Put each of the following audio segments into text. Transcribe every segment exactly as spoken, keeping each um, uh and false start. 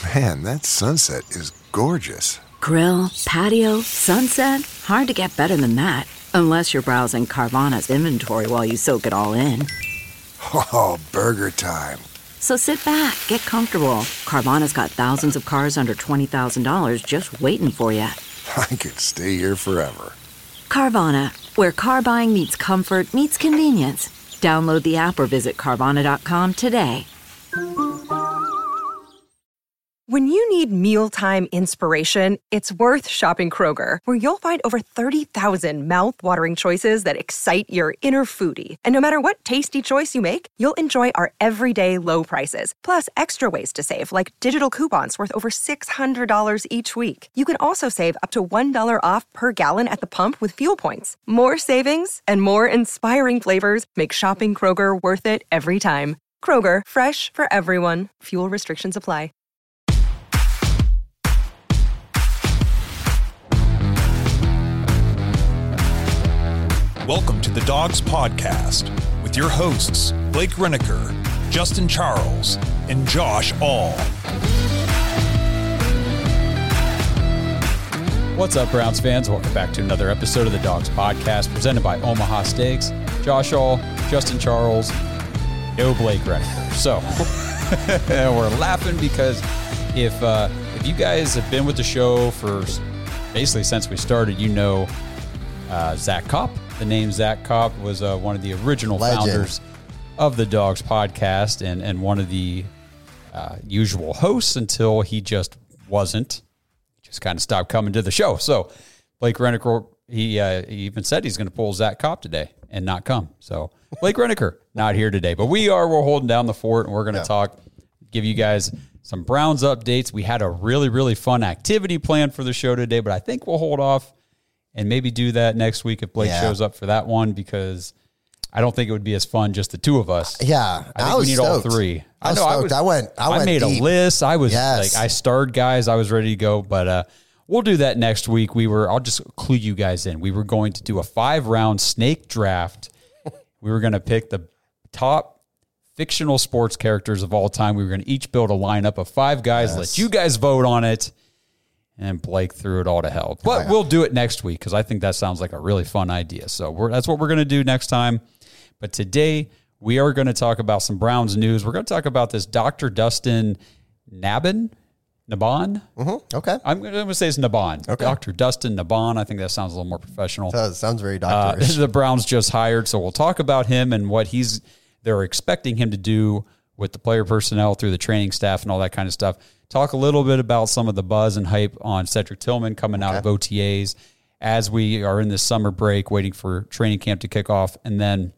Man, that sunset is gorgeous. Grill, patio, sunset. Hard to get better than that. Unless you're browsing Carvana's inventory while you soak it all in. Oh, burger time. So sit back, get comfortable. Carvana's got thousands of cars under twenty thousand dollars just waiting for you. I could stay here forever. Carvana, where car buying meets comfort, meets convenience. Download the app or visit Carvana dot com today. When you need mealtime inspiration, it's worth shopping Kroger, where you'll find over thirty thousand mouth-watering choices that excite your inner foodie. And no matter what tasty choice you make, you'll enjoy our everyday low prices, plus extra ways to save, like digital coupons worth over six hundred dollars each week. You can also save up to one dollar off per gallon at the pump with fuel points. More savings and more inspiring flavors make shopping Kroger worth it every time. Kroger, fresh for everyone. Fuel restrictions apply. Welcome to the Dogs Podcast with your hosts, Blake Reneker, Justin Charles, and Josh All. What's up, Browns fans? Welcome back to another episode of the Dogs Podcast presented by Omaha Steaks. Josh All, Justin Charles, no Blake Reneker. So we're laughing because if uh, if you guys have been with the show for basically since we started, you know uh, Zach Kopp. The name Zach Kopp was uh, one of the original Legend. founders of the Dogs Podcast and, and one of the uh, usual hosts until he just wasn't. He just kind of stopped coming to the show. So Blake Reneker, he, uh, he even said he's going to pull Zach Kopp today and not come. So Blake Reneker, not here today. But we are, we're holding down the fort, and we're going to yeah. talk, give you guys some Browns updates. We had a really, really fun activity planned for the show today, but I think we'll hold off and maybe do that next week if Blake yeah. shows up for that one, because I don't think it would be as fun just the two of us. Yeah, I think I was we need stoked. all three. I, was I know. Stoked. I, was, I went. I, went I made deep. a list. I was yes. like, I starred guys. I was ready to go, but uh, we'll do that next week. We were. I'll just clue you guys in. We were going to do a five-round snake draft. We were going to pick the top fictional sports characters of all time. We were going to each build a lineup of five guys. Yes. Let you guys vote on it. And Blake threw it all to hell. But oh, yeah. we'll do it next week because I think that sounds like a really fun idea. So we're, that's what we're going to do next time. But today we are going to talk about some Browns news. We're going to talk about this Doctor Dustin Nabban. Nabban? Mm-hmm. Okay. I'm going to say it's Nabban. Okay. Doctor Dustin Nabban. I think that sounds a little more professional. It does. Sounds very doctorish. Uh, the Browns just hired, so we'll talk about him and what he's they're expecting him to do with the player personnel through the training staff and all that kind of stuff. Talk a little bit about some of the buzz and hype on Cedric Tillman coming out okay. of O T As as we are in this summer break waiting for training camp to kick off. And then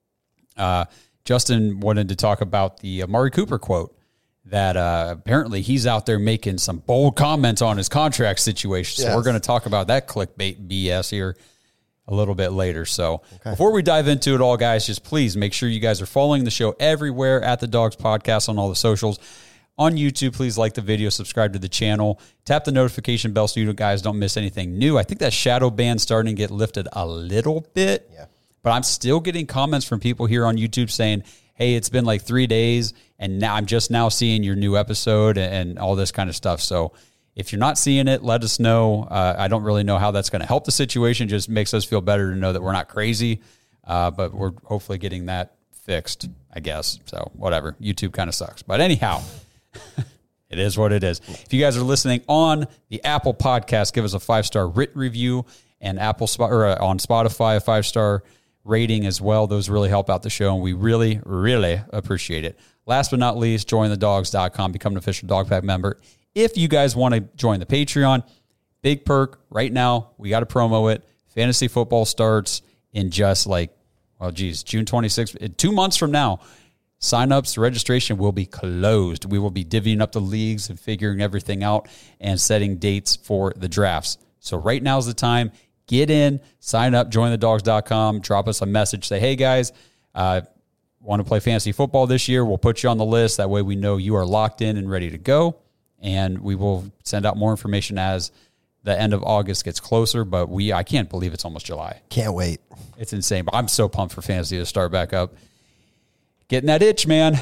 uh, Justin wanted to talk about the Amari Cooper quote that uh, apparently he's out there making some bold comments on his contract situation. So yes. we're going to talk about that clickbait B S here a little bit later. So okay. before we dive into it all, guys, just please make sure you guys are following the show everywhere at the Dogs Podcast on all the socials. On YouTube, please like the video, subscribe to the channel, tap the notification bell so you guys don't miss anything new. I think that shadow ban's starting to get lifted a little bit, yeah. but I'm still getting comments from people here on YouTube saying, hey, it's been like three days, and now I'm just now seeing your new episode and all this kind of stuff. So if you're not seeing it, let us know. Uh, I don't really know how that's going to help the situation. It just makes us feel better to know that we're not crazy, uh, but we're hopefully getting that fixed, I guess. So whatever. YouTube kind of sucks. But anyhow... It is what it is. If you guys are listening on the Apple Podcast, give us a five-star written review, and Apple or uh, on Spotify, a five-star rating as well. Those really help out the show, and we really, really appreciate it. Last but not least, join the dogs dot com, become an official Dog Pack member. If you guys want to join the Patreon, big perk right now. We got to promo it. Fantasy football starts in just like, well, geez, June twenty-sixth, two months from now. Sign-ups, registration will be closed. We will be divvying up the leagues and figuring everything out and setting dates for the drafts. So right now is the time. Get in, sign up, join the dogs dot com, drop us a message. Say, hey, guys, uh, want to play fantasy football this year? We'll put you on the list. That way we know you are locked in and ready to go. And we will send out more information as the end of August gets closer. But we, I can't believe it's almost July. Can't wait. It's insane. But I'm so pumped for fantasy to start back up. Getting that itch, man.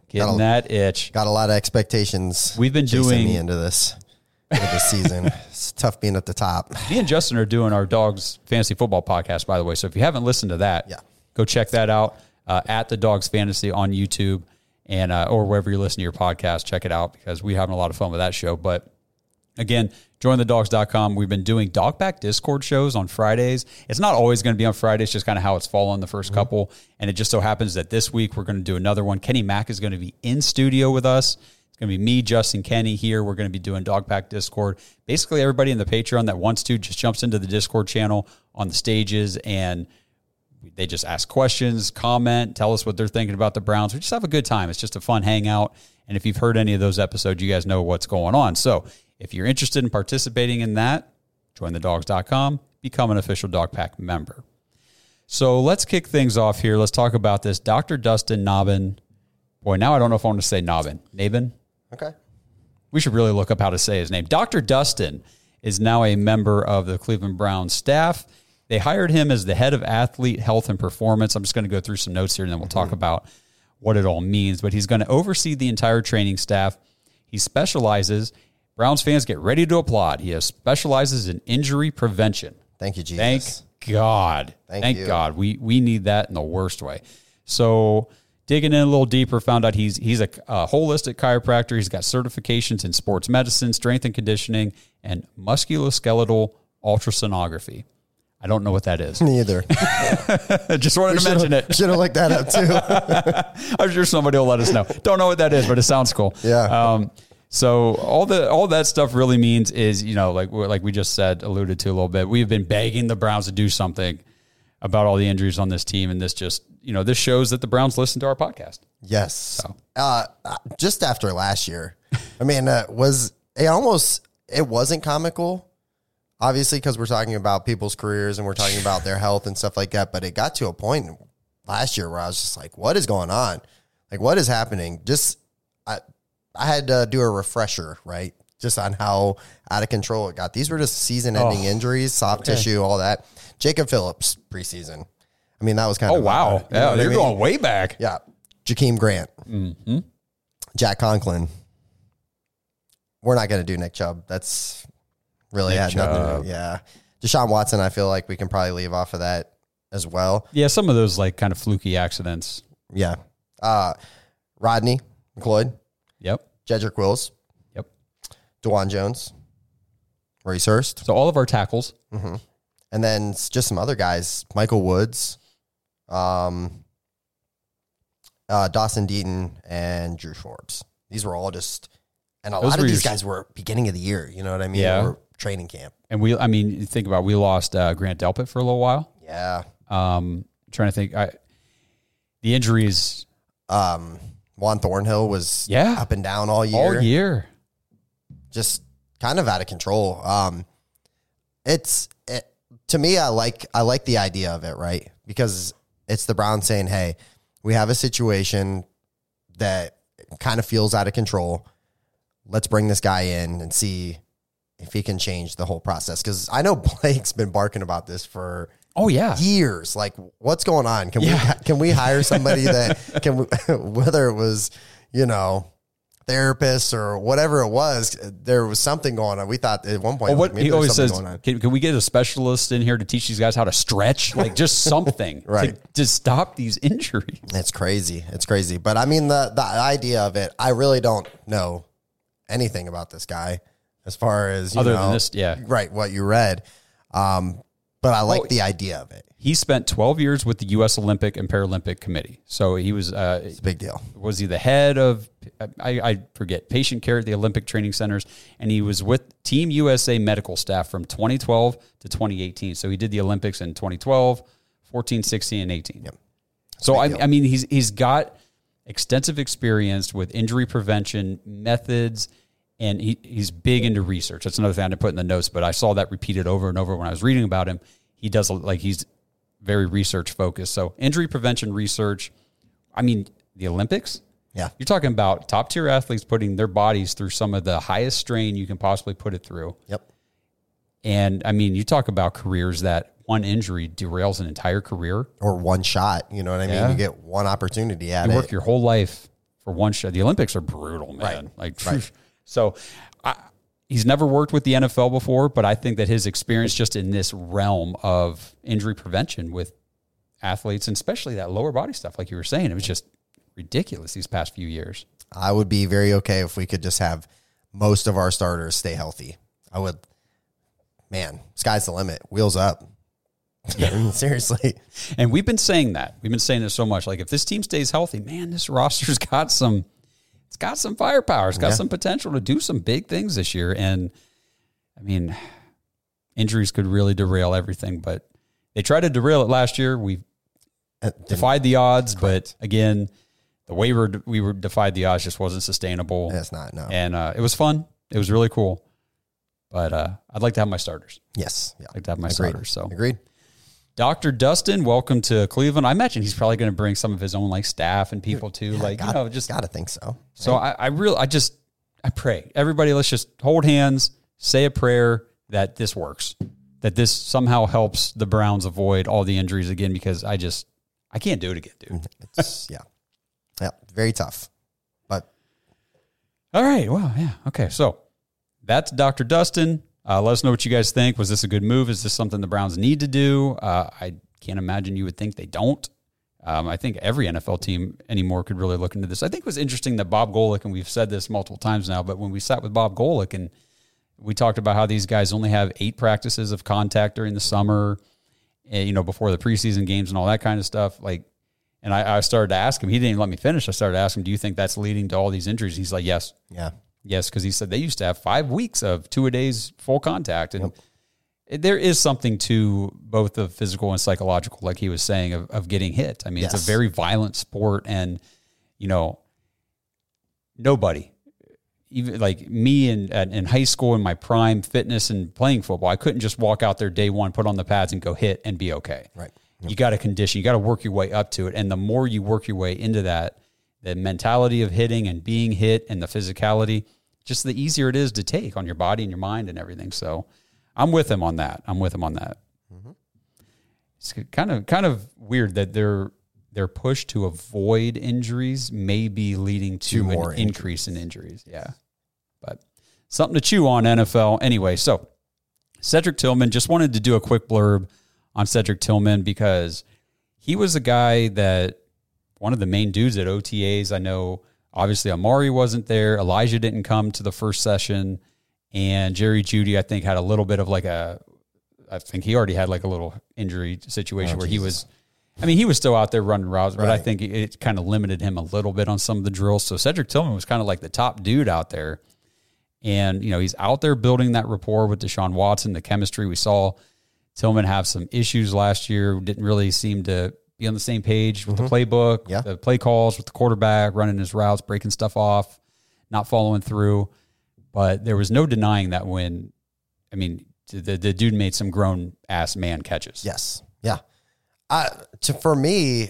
getting got a, that itch. Got a lot of expectations. We've been chasing doing me into this, into this season. It's tough being at the top. Me and Justin are doing our Dogs Fantasy Football podcast, by the way. So if you haven't listened to that, yeah. go check that out uh, at the Dogs Fantasy on YouTube and uh, or wherever you listen to your podcast. Check it out because we're having a lot of fun with that show. But again, join the dogs dot com. We've been doing Dogpack Discord shows on Fridays. It's not always going to be on Fridays, just kind of how it's fallen the first mm-hmm. couple. And it just so happens that this week we're going to do another one. Kenny Mack is going to be in studio with us. It's going to be me, Justin, Kenny here. We're going to be doing Dogpack Discord. Basically, everybody in the Patreon that wants to just jumps into the Discord channel on the stages, and they just ask questions, comment, tell us what they're thinking about the Browns. We just have a good time. It's just a fun hangout. And if you've heard any of those episodes, you guys know what's going on. So if you're interested in participating in that, join the dogs dot com, become an official Dogpack member. So let's kick things off here. Let's talk about this. Doctor Dustin Nabin. Boy, now I don't know if I want to say Nabin. Nabin? Okay. We should really look up how to say his name. Doctor Dustin is now a member of the Cleveland Browns staff. They hired him as the head of athlete health and performance. I'm just going to go through some notes here, and then we'll talk about what it all means. But he's going to oversee the entire training staff. He specializes, Browns fans get ready to applaud. He specializes in injury prevention. Thank you, Jesus. Thank God. Thank, Thank you. God. We we need that in the worst way. So digging in a little deeper, found out he's he's a, a holistic chiropractor. He's got certifications in sports medicine, strength and conditioning, and musculoskeletal ultrasonography. I don't know what that is. Neither. Just wanted we to mention it. Should have looked that up too. I'm sure somebody will let us know. Don't know what that is, but it sounds cool. Yeah. Um, so all the all that stuff really means is, you know, like like we just said, alluded to a little bit, we've been begging the Browns to do something about all the injuries on this team, and this just, you know, this shows that the Browns listen to our podcast. Yes. So. Uh, just after last year, I mean, uh, was it almost, it wasn't comical, obviously, because we're talking about people's careers and we're talking about their health and stuff like that. But it got to a point last year where I was just like, what is going on? Like, what is happening? Just, I, I had to do a refresher, right? Just on how out of control it got. These were just season-ending oh, injuries, soft okay. tissue, all that. Jacob Phillips preseason. I mean, that was kind oh, of. Oh, wow. You know yeah, what you're I mean? going way back. Yeah. Jakeem Grant. Mm-hmm. Jack Conklin. We're not going to do Nick Chubb. That's really Nick had Chubb. nothing to do. Yeah. Deshaun Watson, I feel like we can probably leave off of that as well. Yeah, some of those like kind of fluky accidents. Yeah. Uh, Rodney McLeod. Yep. Jedrick Wills. Yep. DeJuan Jones. Maurice Hurst. So all of our tackles. Mm-hmm. And then just some other guys. Michael Woods. Um, uh, Dawson Deaton and Drew Forbes. These were all just, and a Those lot of were these your- guys were beginning of the year. You know what I mean? Yeah. Or training camp. And we, I mean, you think about, we lost uh, Grant Delpit for a little while. Yeah. Um, trying to think, I, the injuries. Um, Juan Thornhill was Yeah. up and down all year. All year. Just kind of out of control. Um, it's it, to me, I like I like the idea of it, right? Because it's the Browns saying, "Hey, we have a situation that kind of feels out of control. Let's bring this guy in and see if he can change the whole process." Because I know Blake's been barking about this for Oh yeah. years. Like, what's going on? Can Yeah. we can we hire somebody that can, we, whether it was, you know, therapists or whatever it was, there was something going on. We thought at one point, Well, what maybe he there's always something says, going on. can, can we get a specialist in here to teach these guys how to stretch? Like just something Right. to, to stop these injuries. It's crazy. It's crazy. But I mean, the the idea of it, I really don't know anything about this guy as far as, you Other know, than this, yeah. right, what you read. Um, but I like Well, the idea of it. He spent twelve years with the U S Olympic and Paralympic Committee. So he was, uh, It's a big deal. was he the head of, I, I forget, patient care at the Olympic training centers. And he was with Team U S A medical staff from twenty twelve to twenty eighteen. So he did the Olympics in twenty twelve, fourteen, sixteen, and eighteen. Yep. So I, deal. I mean, he's he's got extensive experience with injury prevention methods, and he, he's big into research. That's another thing I didn't put in the notes, but I saw that repeated over and over when I was reading about him. He does, like, he's very research focused. So injury prevention research. I mean, the Olympics. Yeah. You're talking about top tier athletes putting their bodies through some of the highest strain you can possibly put it through. Yep. And I mean, you talk about careers that one injury derails an entire career. Or one shot. You know what I mean? Yeah. You get one opportunity at You it. work your whole life for one shot. The Olympics are brutal, man. Right. Like, Right. so I, he's never worked with the N F L before, but I think that his experience just in this realm of injury prevention with athletes, and especially that lower body stuff, like you were saying, it was just ridiculous these past few years. I would be very okay if we could just have most of our starters stay healthy. I would, man, sky's the limit. Wheels up. Yeah. Seriously. And we've been saying that. We've been saying this so much. Like, if this team stays healthy, man, this roster's got some, it's got some firepower. It's got Yeah. some potential to do some big things this year. And, I mean, injuries could really derail everything, but they tried to derail it last year. We defied the odds, but again, the way we were, we were defied the odds just wasn't sustainable. It's not, no. And uh, it was fun. It was really cool. But uh, I'd like to have my starters. Yes. Yeah. I'd like to have my Agreed. starters. So Agreed. Doctor Dustin, welcome to Cleveland. I imagine he's probably going to bring some of his own like staff and people too. Yeah, like, gotta, you know, just gotta think so. so I, I really, I just, I pray everybody, let's just hold hands, say a prayer that this works, that this somehow helps the Browns avoid all the injuries again, because I just, I can't do it again, dude. It's, yeah. Yeah. Very tough. But All right. Well, yeah. Okay. So that's Doctor Dustin. Uh, let us know what you guys think. Was this a good move? Is this something the Browns need to do? Uh, I can't imagine you would think they don't. Um, I think every N F L team anymore could really look into this. I think it was interesting that Bob Golick, and we've said this multiple times now, but when we sat with Bob Golick and we talked about how these guys only have eight practices of contact during the summer, and, you know, before the preseason games and all that kind of stuff. Like, and I, I started to ask him, he didn't even let me finish. I started to ask him, do you think that's leading to all these injuries? He's like, yes. yeah. Yes, because he said they used to have five weeks of two-a-days full contact. And yep. there is something to both the physical and psychological, like he was saying, of, of getting hit. I mean, Yes. it's a very violent sport. And, you know, nobody, even like me in, in high school in my prime fitness and playing football, I couldn't just walk out there day one, put on the pads and go hit and be okay. Right. Yep. You got to condition. You got to work your way up to it. And the more you work your way into that, the mentality of hitting and being hit and the physicality, just the easier it is to take on your body and your mind and everything. So I'm with him on that. I'm with him on that. Mm-hmm. It's kind of kind of weird that their their push to avoid injuries may be leading to, To an more increase in injuries. Yeah. But something to chew on, N F L. Anyway, so Cedric Tillman, just wanted to do a quick blurb on Cedric Tillman because he was a guy that one of the main dudes at O T As. I know obviously Amari wasn't there. Elijah didn't come to the first session. And Jerry Jeudy, I think, had a little bit of like a, I think he already had like a little injury situation Oh, where Jesus. he was, I mean, he was still out there running routes, but I Right. think it, it kind of limited him a little bit on some of the drills. So Cedric Tillman was kind of like the top dude out there. And, you know, he's out there building that rapport with Deshaun Watson, the chemistry. We saw Tillman have some issues last year, didn't really seem to be on the same page with Mm-hmm. the playbook, Yeah. the play calls with the quarterback, running his routes, breaking stuff off, not following through. But there was no denying that when, I mean, the, the dude made some grown-ass man catches. Yes. Yeah. Uh, to, for me,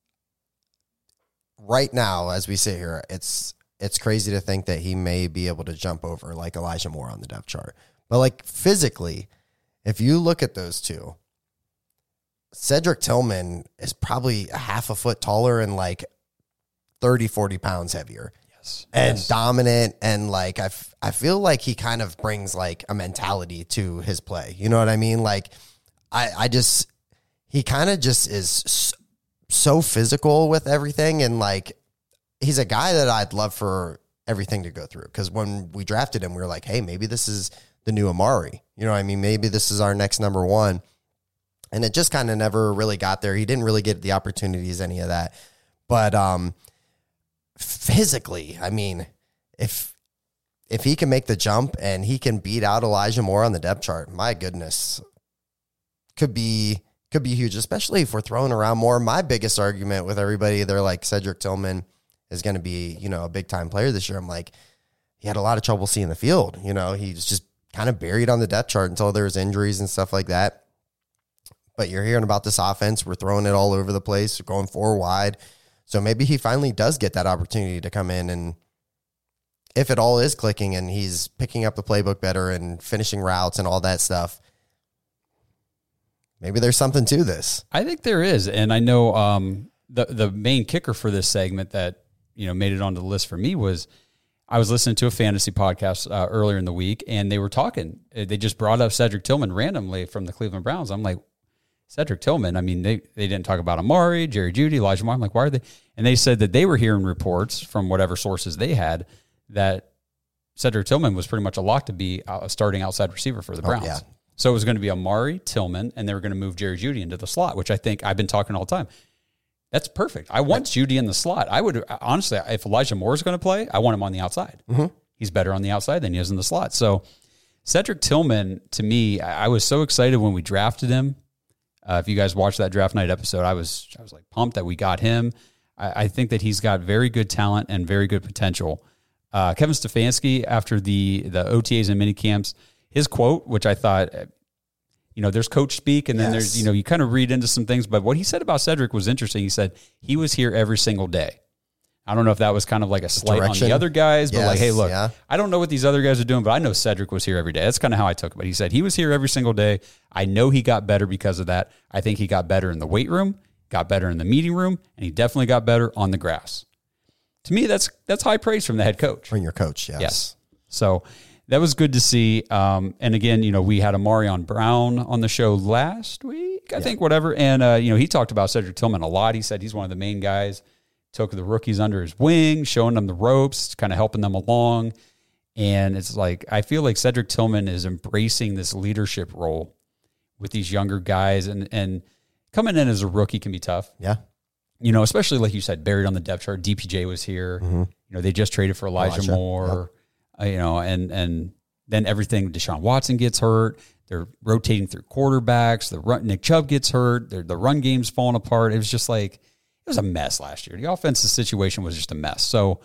right now, as we sit here, it's it's crazy to think that he may be able to jump over like Elijah Moore on the depth chart. But like physically, if you look at those two, Cedric Tillman is probably a half a foot taller and like thirty, forty pounds heavier. Yes. And Yes. dominant, and like I, f- I feel like he kind of brings like a mentality to his play. You know what I mean? Like I, I just he kind of just is s- so physical with everything, and like he's a guy that I'd love for everything to go through. Because when we drafted him, we were like, hey, maybe this is the new Amari. You know what I mean? Maybe this is our next number one. And it just kind of never really got there. He didn't really get the opportunities, any of that. But um, physically, I mean, if if he can make the jump and he can beat out Elijah Moore on the depth chart, my goodness, could be could be huge, especially if we're throwing around more. My biggest argument with everybody, they're like, Cedric Tillman is going to be, you know, a big time player this year. I'm like, he had a lot of trouble seeing the field. You know, he's just kind of buried on the depth chart until there was injuries and stuff like that. But you're hearing about this offense. We're throwing it all over the place, going four wide. So maybe he finally does get that opportunity to come in, and if it all is clicking and he's picking up the playbook better and finishing routes and all that stuff, maybe there's something to this. I think there is. And I know um, the, the main kicker for this segment that you know, made it onto the list for me was I was listening to a fantasy podcast uh, earlier in the week, and they were talking. They just brought up Cedric Tillman randomly from the Cleveland Browns. I'm like, Cedric Tillman, I mean, they, they didn't talk about Amari, Jerry Jeudy, Elijah Moore. I'm like, why are they? And they said that they were hearing reports from whatever sources they had that Cedric Tillman was pretty much a lock to be a starting outside receiver for the Browns. Oh, yeah. So it was going to be Amari, Tillman, and they were going to move Jerry Jeudy into the slot, which I think I've been talking all the time. That's perfect. I want Jeudy in the slot. I would, honestly, if Elijah Moore is going to play, I want him on the outside. Mm-hmm. He's better on the outside than he is in the slot. So Cedric Tillman, to me, I was so excited when we drafted him. Uh, if you guys watched that draft night episode, I was I was like pumped that we got him. I, I think that he's got very good talent and very good potential. Uh, Kevin Stefanski, after the the O T As and mini camps, his quote, which I thought, you know, there's coach speak, and then yes. there's, you know, you kind of read into some things, but what he said about Cedric was interesting. He said he was here every single day. I don't know if that was kind of like a slight Direction. on the other guys, but yes, like, hey, look, yeah. I don't know what these other guys are doing, but I know Cedric was here every day. That's kind of how I took it. But he said he was here every single day. I know he got better because of that. I think he got better in the weight room, got better in the meeting room, and he definitely got better on the grass. To me, that's that's high praise from the head coach. From your coach, yes. Yes. So that was good to see. Um, and again, you know, we had Amarion Brown on the show last week, I yeah. think, whatever. And, uh, you know, he talked about Cedric Tillman a lot. He said he's one of the main guys, took the rookies under his wing, showing them the ropes, kind of helping them along. And it's like, I feel like Cedric Tillman is embracing this leadership role with these younger guys. And, and coming in as a rookie can be tough. Yeah. You know, especially like you said, buried on the depth chart. D P J was here. Mm-hmm. You know, they just traded for Elijah, Elijah. Moore. Yep. Uh, you know, and and then everything. Deshaun Watson gets hurt. They're rotating through quarterbacks. The run, Nick Chubb gets hurt. They're, the run game's falling apart. It was just like it was a mess last year. The offensive situation was just a mess. So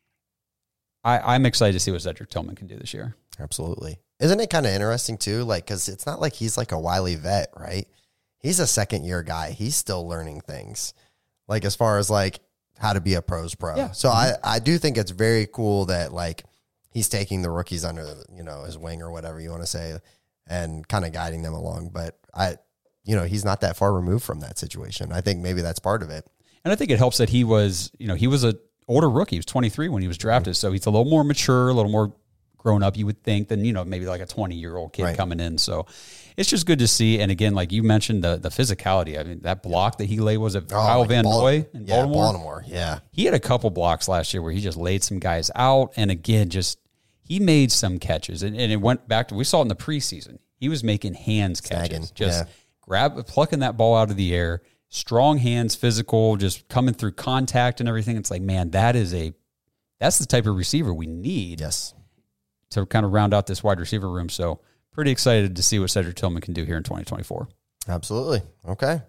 I, I'm excited to see what Cedric Tillman can do this year. Absolutely. Isn't it kind of interesting too? Like, because it's not like he's like a wily vet, right? He's a second year guy. He's still learning things. Like as far as like how to be a pros pro. Yeah. So mm-hmm. I, I do think it's very cool that like he's taking the rookies under, you know, his wing or whatever you want to say and kind of guiding them along. But I, you know, he's not that far removed from that situation. I think maybe that's part of it. And I think it helps that he was, you know, he was a older rookie. He was twenty-three when he was drafted. Mm-hmm. So he's a little more mature, a little more grown up, you would think, than, you know, maybe like a twenty year old kid right. coming in. So it's just good to see. And again, like you mentioned, the the physicality. I mean, that block that he laid was it oh, Kyle like Van Bal- Noy in yeah, Baltimore? Baltimore, yeah. He had a couple blocks last year where he just laid some guys out. And again, just he made some catches. And, and it went back to, we saw it in the preseason. He was making hands catches. Snagging, just yeah. grab, plucking that ball out of the air, strong hands, physical, just coming through contact and everything. It's like, man, that is a, that's the type of receiver we need. Yes. To kind of round out this wide receiver room. So pretty excited to see what Cedric Tillman can do here in twenty twenty-four. Absolutely. Okay.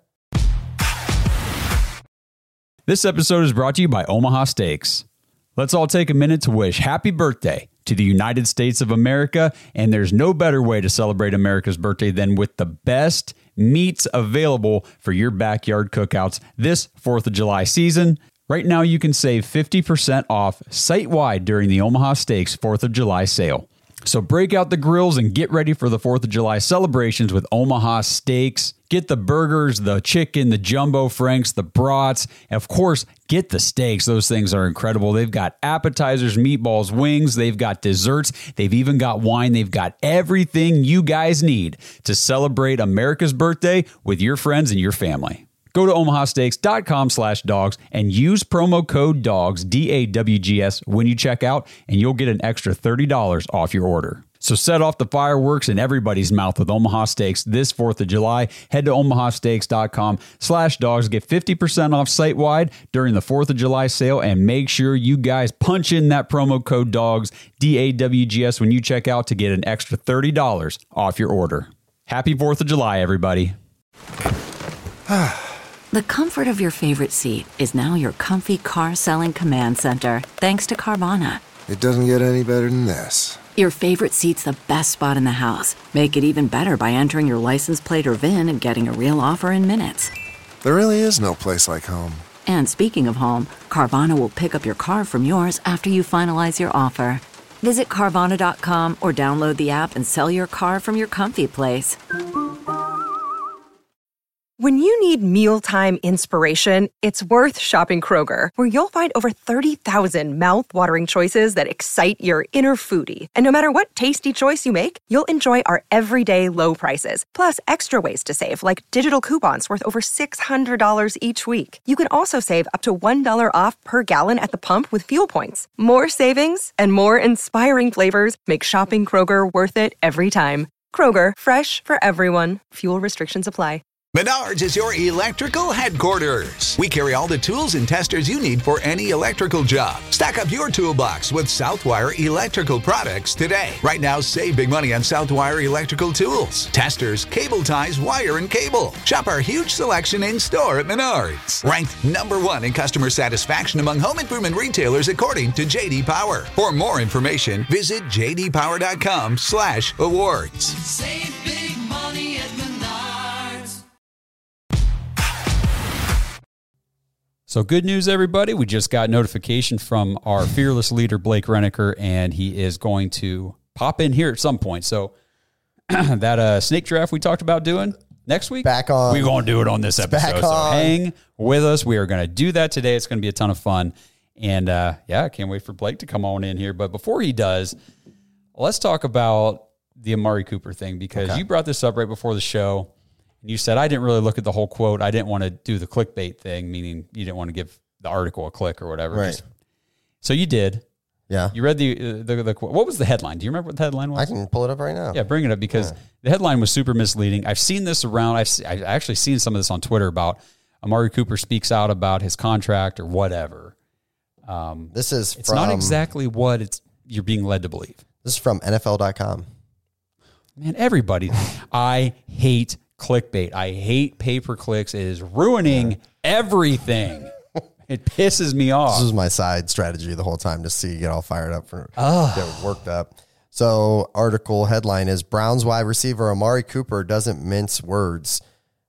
This episode is brought to you by Omaha Steaks. Let's all take a minute to wish happy birthday to the United States of America. And there's no better way to celebrate America's birthday than with the best meats available for your backyard cookouts this fourth of July season. Right now, you can save fifty percent off site-wide during the Omaha Steaks fourth of July sale. So break out the grills and get ready for the fourth of July celebrations with Omaha Steaks. Get the burgers, the chicken, the jumbo franks, the brats, and of course, get the steaks. Those things are incredible. They've got appetizers, meatballs, wings. They've got desserts. They've even got wine. They've got everything you guys need to celebrate America's birthday with your friends and your family. Go to omahasteaks.com slash dogs and use promo code DOGS, D A W G S, when you check out, and you'll get an extra thirty dollars off your order. So set off the fireworks in everybody's mouth with Omaha Steaks this fourth of July. Head to omahasteaks.com slash dogs. Get fifty percent off site-wide during the fourth of July sale, and make sure you guys punch in that promo code DOGS, D A W G S, when you check out to get an extra thirty dollars off your order. Happy fourth of July, everybody. The comfort of your favorite seat is now your comfy car selling command center, thanks to Carvana. It doesn't get any better than this. Your favorite seat's the best spot in the house. Make it even better by entering your license plate or V I N and getting a real offer in minutes. There really is no place like home. And speaking of home, Carvana will pick up your car from yours after you finalize your offer. Visit Carvana dot com or download the app and sell your car from your comfy place. When you need mealtime inspiration, it's worth shopping Kroger, where you'll find over thirty thousand mouth-watering choices that excite your inner foodie. And no matter what tasty choice you make, you'll enjoy our everyday low prices, plus extra ways to save, like digital coupons worth over six hundred dollars each week. You can also save up to one dollar off per gallon at the pump with fuel points. More savings and more inspiring flavors make shopping Kroger worth it every time. Kroger, fresh for everyone. Fuel restrictions apply. Menards is your electrical headquarters. We carry all the tools and testers you need for any electrical job. Stack up your toolbox with Southwire electrical products today. Right now, save big money on Southwire electrical tools, testers, cable ties, wire, and cable. Shop our huge selection in store at Menards. Ranked number one in customer satisfaction among home improvement retailers according to J D Power. For more information, visit j d power dot com slash awards. Save big money at Menards. So good news, everybody. We just got notification from our fearless leader, Blake Reneker, and he is going to pop in here at some point. So that uh, snake draft we talked about doing next week, back on. We're going to do it on this episode. Back so on. hang with us. We are going to do that today. It's going to be a ton of fun. And uh, yeah, I can't wait for Blake to come on in here. But before he does, let's talk about the Amari Cooper thing, because Okay. you brought this up right before the show. And you said, I didn't really look at the whole quote. I didn't want to do the clickbait thing, meaning you didn't want to give the article a click or whatever. Right. Just- so you did. Yeah. You read the, uh, the the quote. What was the headline? Do you remember what the headline was? I can pull it up right now. Yeah, bring it up, because Yeah. the headline was super misleading. I've seen this around. I've, se- I've actually seen some of this on Twitter about Amari Cooper speaks out about his contract or whatever. Um, This is it's from, not exactly what it's you're being led to believe. This is from N F L dot com. Man, everybody. I hate clickbait. I hate pay-per-clicks. It is ruining everything. It pisses me off. This was my side strategy the whole time, just so you get all fired up for get worked up. So article headline is Browns wide receiver Amari Cooper doesn't mince words.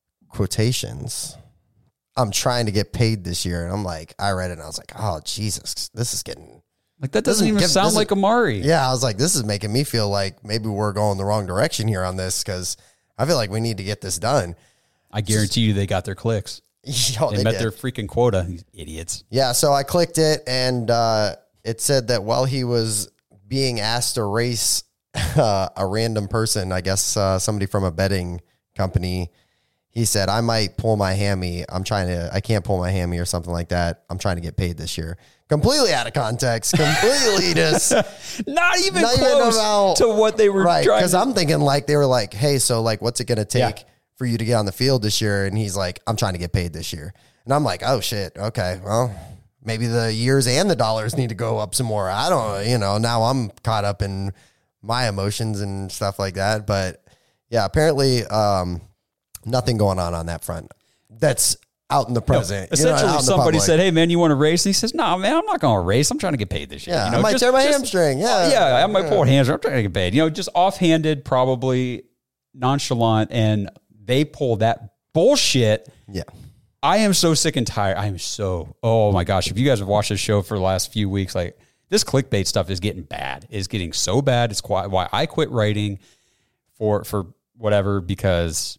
Quotations. I'm trying to get paid this year. And I'm like, I read it and I was like, oh, Jesus, this is getting. Like, that doesn't Doesn't even give- sound doesn't- like Amari. Yeah, I was like, this is making me feel like maybe we're going the wrong direction here on this, because I feel like we need to get this done. I guarantee you they got their clicks. Yo, They, they met did. their freaking quota. These idiots. Yeah, so I clicked it, and uh, it said that while he was being asked to race uh, a random person, I guess uh, somebody from a betting company, he said, I might pull my hammy. I'm trying to, I can't pull my hammy or something like that. I'm trying to get paid this year. Completely out of context. Completely just Not even not even close about- to what they were right. trying Because to I'm thinking like they were like, hey, so like, what's it going to take Yeah. for you to get on the field this year? And he's like, I'm trying to get paid this year. And I'm like, oh shit. Okay. Well, maybe the years and the dollars need to go up some more. I don't know. You know, now I'm caught up in my emotions and stuff like that. But yeah, apparently um, nothing going on on that front. That's out in the present. you know, Essentially, out in the somebody public. said, hey, man, you want to race? And he says, no, nah, man, I'm not going to race. I'm trying to get paid this year. Yeah, you know, I might just- tear my just- hamstring. Yeah. Yeah, I might Yeah. pull a hamstring. I'm trying to get paid. You know, just offhanded, probably nonchalant, and they pull that bullshit. Yeah. I am so sick and tired. I am so, oh my gosh. If you guys have watched this show for the last few weeks, like this clickbait stuff is getting bad. It's getting so bad. It's quite why I quit writing for, for whatever, because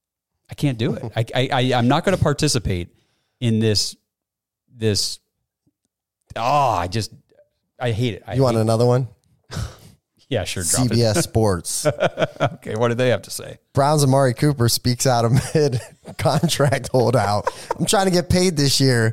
I can't do it. I, I, I I'm not going to participate in this, this. Oh, I just, I hate it. I You want hate, another one? yeah, sure. Drop C B S Sports. it. Okay. What did they have to say? Browns Amari Cooper speaks out amid contract holdout. I'm trying to get paid this year.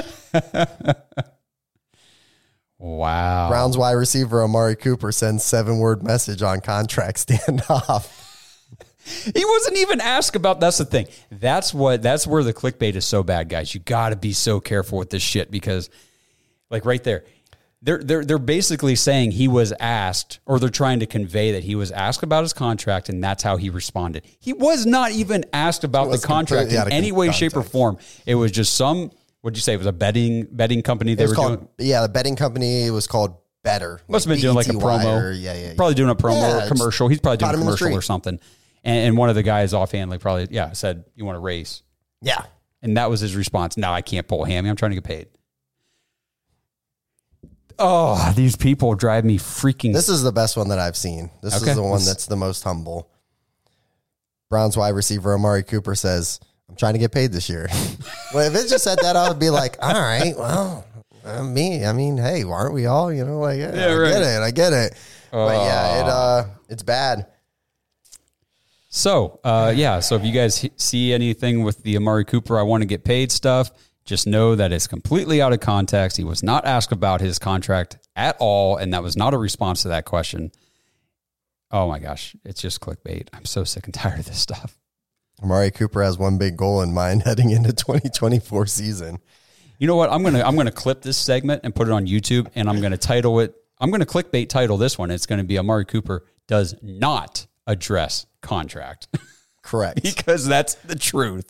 Wow. Browns wide receiver Amari Cooper sends seven word message on contract standoff. He wasn't even asked about. That's the thing. That's what. That's where the clickbait is so bad, guys. You got to be so careful with this shit, because, like right there, they're they're they're basically saying he was asked, or they're trying to convey that he was asked about his contract, and that's how he responded. He was not even asked about the was contract completely out in of any way, shape, or context. form. It was just some. What did you say? It was a betting betting company they It was were called, doing. yeah, the betting company was called Better. Must have been doing like a B E T Y promo. or- yeah, yeah, yeah. Probably doing a promo Yeah, or a it's commercial. He's probably doing caught a him in the commercial or street. something. And, and one of the guys offhandedly probably, yeah, said, you want to race? Yeah. And that was his response. No, I can't pull a hammy. I'm trying to get paid. Oh, these people drive me freaking. This is the best one that I've seen. This Okay. is the one Let's- that's the most humble. Browns wide receiver Amari Cooper says, I'm trying to get paid this year. Well, if it just said that, I would be like, all right, well, uh, me. I mean, hey, aren't we all? You know, like, yeah, Yeah, I right. get it. I get it. But yeah, it uh, it's bad. So, uh, yeah. So if you guys h- see anything with the Amari Cooper, I want to get paid stuff, just know that it's completely out of context. He was not asked about his contract at all, and that was not a response to that question. Oh my gosh, it's just clickbait. I'm so sick and tired of this stuff. Amari Cooper has one big goal in mind heading into twenty twenty-four season. You know what? I'm gonna I'm gonna clip this segment and put it on YouTube, and I'm gonna title it. I'm gonna clickbait title this one. It's gonna be Amari Cooper does not address contract. Correct. Because that's the truth.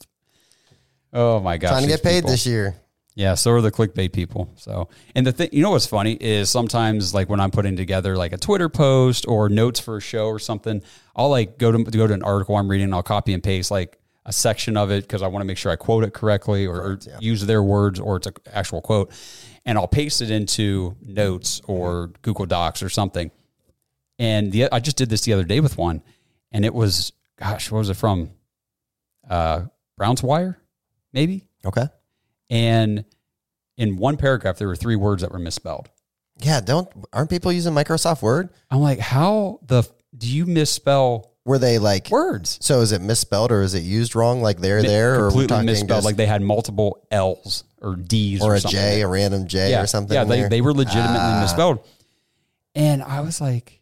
Oh my gosh. Trying to these get paid people. this year. Yeah, so are the clickbait people. So, and the thing, you know what's funny is sometimes like when I'm putting together like a Twitter post or notes for a show or something, I'll like go to go to an article I'm reading and I'll copy and paste like a section of it because I want to make sure I quote it correctly or, Correct, yeah. or use their words or it's an actual quote, and I'll paste it into notes or Google Docs or something. And the I just did this the other day with one, and it was, gosh, what was it from? Uh, Browns Wire, maybe. Okay. And in one paragraph, there were three words that were misspelled. Yeah, don't aren't people using Microsoft Word? I'm like, how the f- do you misspell Were they like words? So is it misspelled or is it used wrong? Like they're Mi- there, or we're completely talking misspelled, just- like they had multiple L's or D's or, or a something. J, a random J yeah, or something? Yeah, in they, there? they were legitimately Ah. misspelled. And I was like,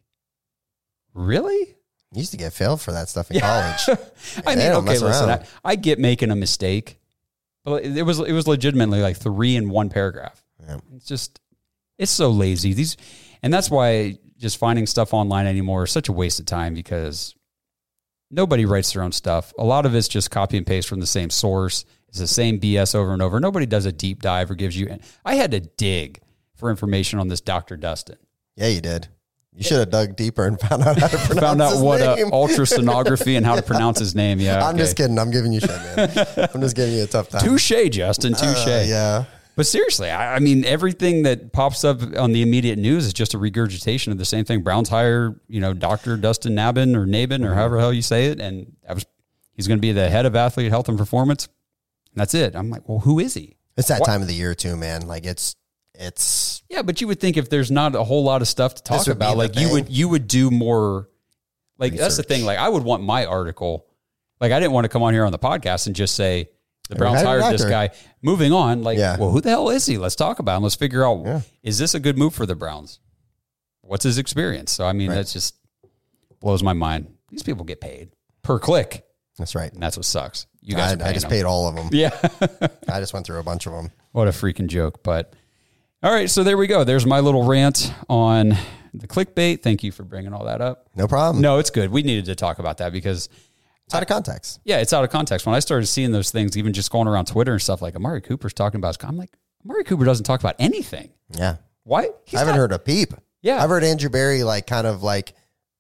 really? You used to get failed for that stuff in college. I They mean, don't okay, mess listen, around. I, I get making a mistake, but it was it was legitimately like three in one paragraph. Yeah. It's just, it's so lazy. These, and that's why just finding stuff online anymore is such a waste of time because nobody writes their own stuff. A lot of it's just copy and paste from the same source. It's the same B S over and over. Nobody does a deep dive or gives you. I had to dig for information on this Doctor Dustin. Yeah, you did. You should have dug deeper and found out how to pronounce Found out his what uh, name. ultrasonography and how to pronounce his name. Yeah, I'm okay. just kidding. I'm giving you shit, man. I'm just giving you a tough time. Touche, Justin. Touche. Uh, yeah. But seriously, I, I mean, everything that pops up on the immediate news is just a regurgitation of the same thing. Browns hire, you know, Doctor Dustin Nabin or Nabin or however the hell you say it, and that was he's going to be the head of athlete health and performance. And that's it. I'm like, well, who is he? It's that What- time of the year too, man. Like it's it's Yeah, but you would think if there's not a whole lot of stuff to talk This would be about, the like you thing. would you would do more. Like that's the Research. thing. Like I would want my article. Like I didn't want to come on here on the podcast and just say the Browns hired a hired this doctor. guy. Moving on, like, Yeah. well, who the hell is he? Let's talk about him. Let's figure out Yeah. is this a good move for the Browns? What's his experience? So I mean, Right. that's just blows my mind. These people get paid per click, that's right. and that's what sucks. You guys, I, are I paying just them. paid all of them. Yeah. I just went through a bunch of them. What a freaking joke. But all right, so there we go. There's my little rant on the clickbait. Thank you for bringing all that up. No problem. No, it's good. We needed to talk about that because, It's out of context. yeah, it's out of context. When I started seeing those things, even just going around Twitter and stuff, like Amari Cooper's talking about, I'm like, Amari Cooper doesn't talk about anything. Yeah. Why? He's I haven't not- heard a peep. Yeah. I've heard Andrew Berry like kind of like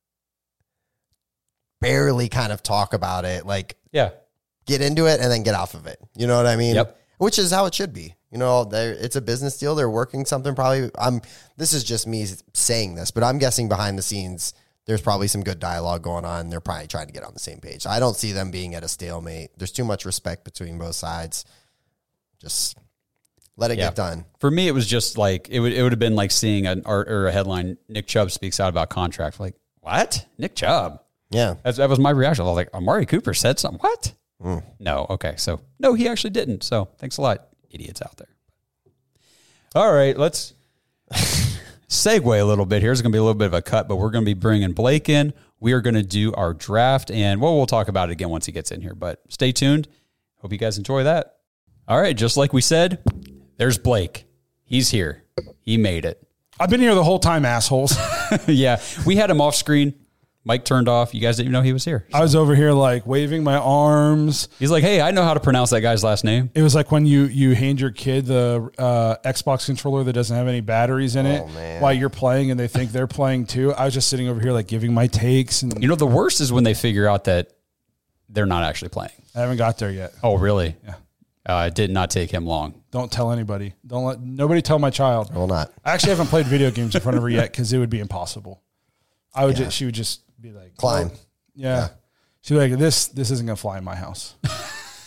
barely kind of talk about it, like Yeah. get into it and then get off of it. You know what I mean? Yep. Which is how it should be. You know, they're- it's a business deal. They're working something probably. I'm. This is just me saying this, but I'm guessing behind the scenes, there's probably some good dialogue going on. They're probably trying to get on the same page. I don't see them being at a stalemate. There's too much respect between both sides. Just let it Yeah. get done. For me, it was just like, it would, it would have been like seeing an art or a headline, Nick Chubb speaks out about contract. Like, what? Nick Chubb? Yeah. That's, that was my reaction. I was like, Amari Cooper said something. What? Mm. No. Okay. So, no, he actually didn't. So, thanks a lot, idiots out there. All right. Let's segue a little bit here. It's going to be a little bit of a cut, but we're going to be bringing Blake in. We are going to do our draft, and well, we'll talk about it again once he gets in here, but stay tuned. Hope you guys enjoy that. All right. Just like we said, there's Blake. He's here. He made it. I've been here the whole time, assholes. Yeah. We had him off screen. Mic turned off. You guys didn't even know he was here. I was over here like waving my arms. He's like, hey, I know how to pronounce that guy's last name. It was like when you you hand your kid the uh, Xbox controller that doesn't have any batteries in it Oh, man. while you're playing and they think they're playing too. I was just sitting over here like giving my takes, and You know, the worst is when they figure out that they're not actually playing. I haven't got there yet. Oh, really? Yeah. Uh, it did not take him long. Don't tell anybody. Don't let nobody tell my child. I will not. I actually haven't played video games in front of her yet because it would be impossible. I would. Just, she would just be like, Climb. "Oh." Yeah. She'd be like, this. This isn't gonna fly in my house.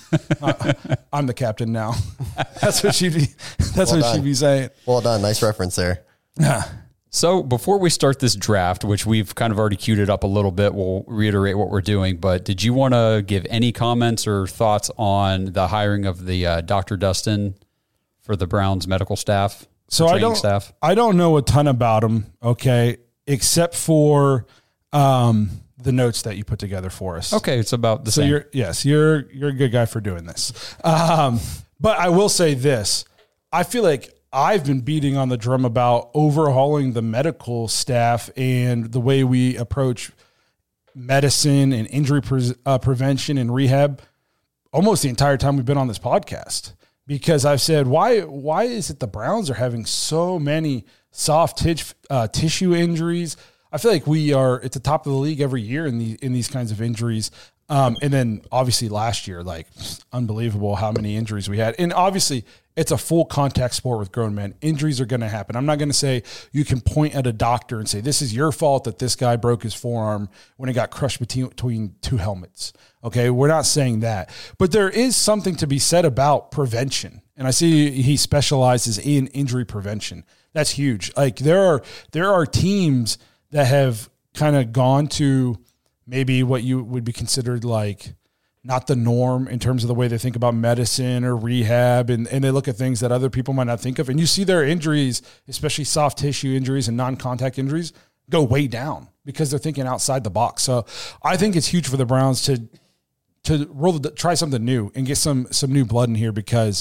uh, I'm the captain now. That's what she'd be. That's Well what done. she'd be saying. Well done. Nice reference there. Yeah. So before we start this draft, which we've kind of already queued it up a little bit, we'll reiterate what we're doing. But did you want to give any comments or thoughts on the hiring of the uh, Doctor Dustin for the Browns medical staff? So I don't. Staff? I don't know a ton about him. Okay, except for um, the notes that you put together for us. Okay, it's about the so same. you're yes, you're you're a good guy for doing this. Um, but I will say this: I feel like I've been beating on the drum about overhauling the medical staff and the way we approach medicine and injury pre- uh, prevention and rehab almost the entire time we've been on this podcast. Because I've said, why why is it the Browns are having so many soft tis- uh, tissue injuries? I feel like we are at the top of the league every year in the in these kinds of injuries. Um, and then obviously last year, like unbelievable how many injuries we had. And obviously it's a full contact sport with grown men. Injuries are going to happen. I'm not going to say you can point at a doctor and say, this is your fault that this guy broke his forearm when he got crushed between, between two helmets. Okay. We're not saying that, but there is something to be said about prevention. And I see he specializes in injury prevention. That's huge. Like there are, there are teams that have kind of gone to maybe what you would be considered like not the norm in terms of the way they think about medicine or rehab. And, and they look at things that other people might not think of. And you see their injuries, especially soft tissue injuries and non-contact injuries, go way down because they're thinking outside the box. So I think it's huge for the Browns to, to roll the, try something new and get some, some new blood in here, because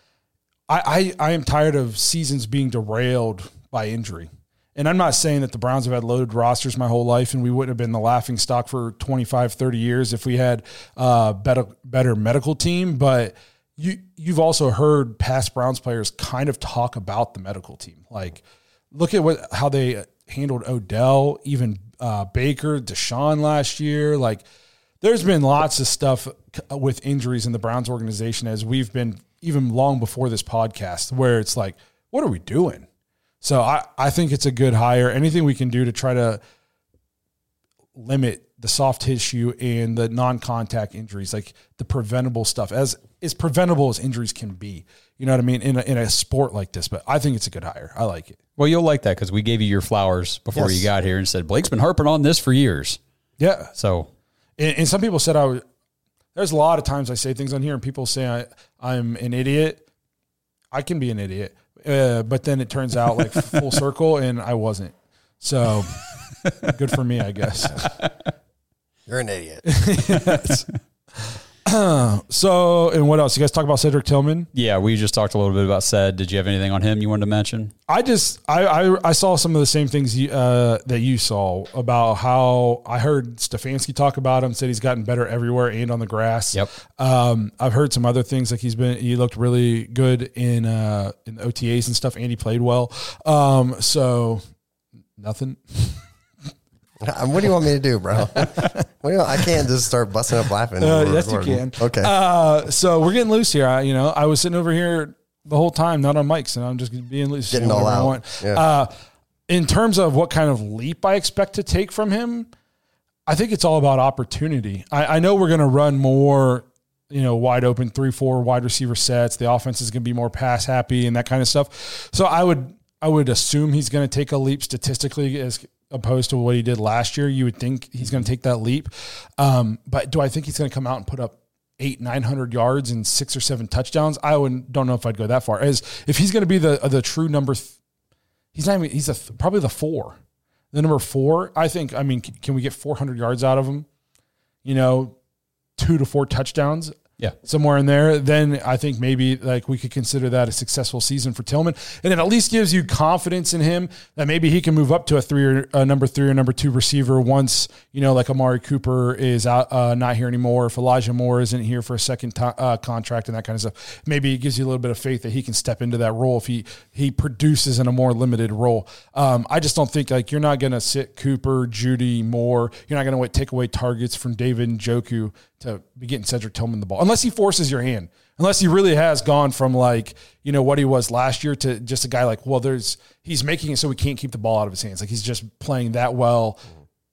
I, I, I am tired of seasons being derailed by injury. And I'm not saying that the Browns have had loaded rosters my whole life and we wouldn't have been the laughing stock for twenty-five, thirty years if we had a better, better medical team. But you, you've also heard past Browns players kind of talk about the medical team. Like, look at what how they handled Odell, even uh, Baker, Deshaun last year. Like, there's been lots of stuff with injuries in the Browns organization as we've been even long before this podcast, where it's like, what are we doing? So I, I think it's a good hire. Anything we can do to try to limit the soft tissue and the non-contact injuries, like the preventable stuff, as as preventable as injuries can be. You know what I mean? In a, in a sport like this, but I think it's a good hire. I like it. Well, you'll like that because we gave you your flowers before Yes. you got here and said, Blake's been harping on this for years. Yeah. So, And, and some people said I was, there's a lot of times I say things on here and people say I, I'm an idiot. I can be an idiot. Uh, but then it turns out like full circle and I wasn't. So good for me, I guess. You're an idiot. So, and what else? You guys talk about Cedric Tillman? yeah, we just talked a little bit about Ced. Did you have anything on him you wanted to mention? I just, I, I, I saw some of the same things you, uh, that you saw about how I heard Stefanski talk about him, said he's gotten better everywhere and on the grass. Yep. Um, I've heard some other things, like he's been, he looked really good in, uh, in the O T As and stuff, and he played well. Um, so nothing. What do you want me to do, bro? What do you, I can't just start busting up laughing. Uh, We're yes, you recording. can. Okay. Uh, so we're getting loose here. I, you know, I was sitting over here the whole time, not on mics, and I'm just being loose. Getting doing all whatever I out. want. Yeah. Uh, in terms of what kind of leap I expect to take from him, I think it's all about opportunity. I, I know we're going to run more, you know, wide open three, four wide receiver sets. The offense is going to be more pass happy and that kind of stuff. So I would, I would assume he's going to take a leap statistically as opposed to what he did last year. You would think he's going to take that leap. Um, but do I think he's going to come out and put up eight, nine hundred yards and six or seven touchdowns? I wouldn't, don't know if I'd go that far. As if he's going to be the the true number, th- he's not even, he's a th- probably the four, the number four. I think. I mean, c- can we get four hundred yards out of him? You know, two to four touchdowns. Yeah. Somewhere in there, then I think maybe like we could consider that a successful season for Tillman. And it at least gives you confidence in him that maybe he can move up to a three or a number three or number two receiver once, you know, like Amari Cooper is out, uh, not here anymore. If Elijah Moore isn't here for a second to, uh, contract and that kind of stuff, maybe it gives you a little bit of faith that he can step into that role if he, he produces in a more limited role. Um, I just don't think like you're not going to sit Cooper, Judy, Moore. You're not going to take away targets from David Njoku to be getting Cedric Tillman the ball, unless he forces your hand, unless he really has gone from like, you know, what he was last year to just a guy like, well, there's, he's making it so we can't keep the ball out of his hands. Like he's just playing that well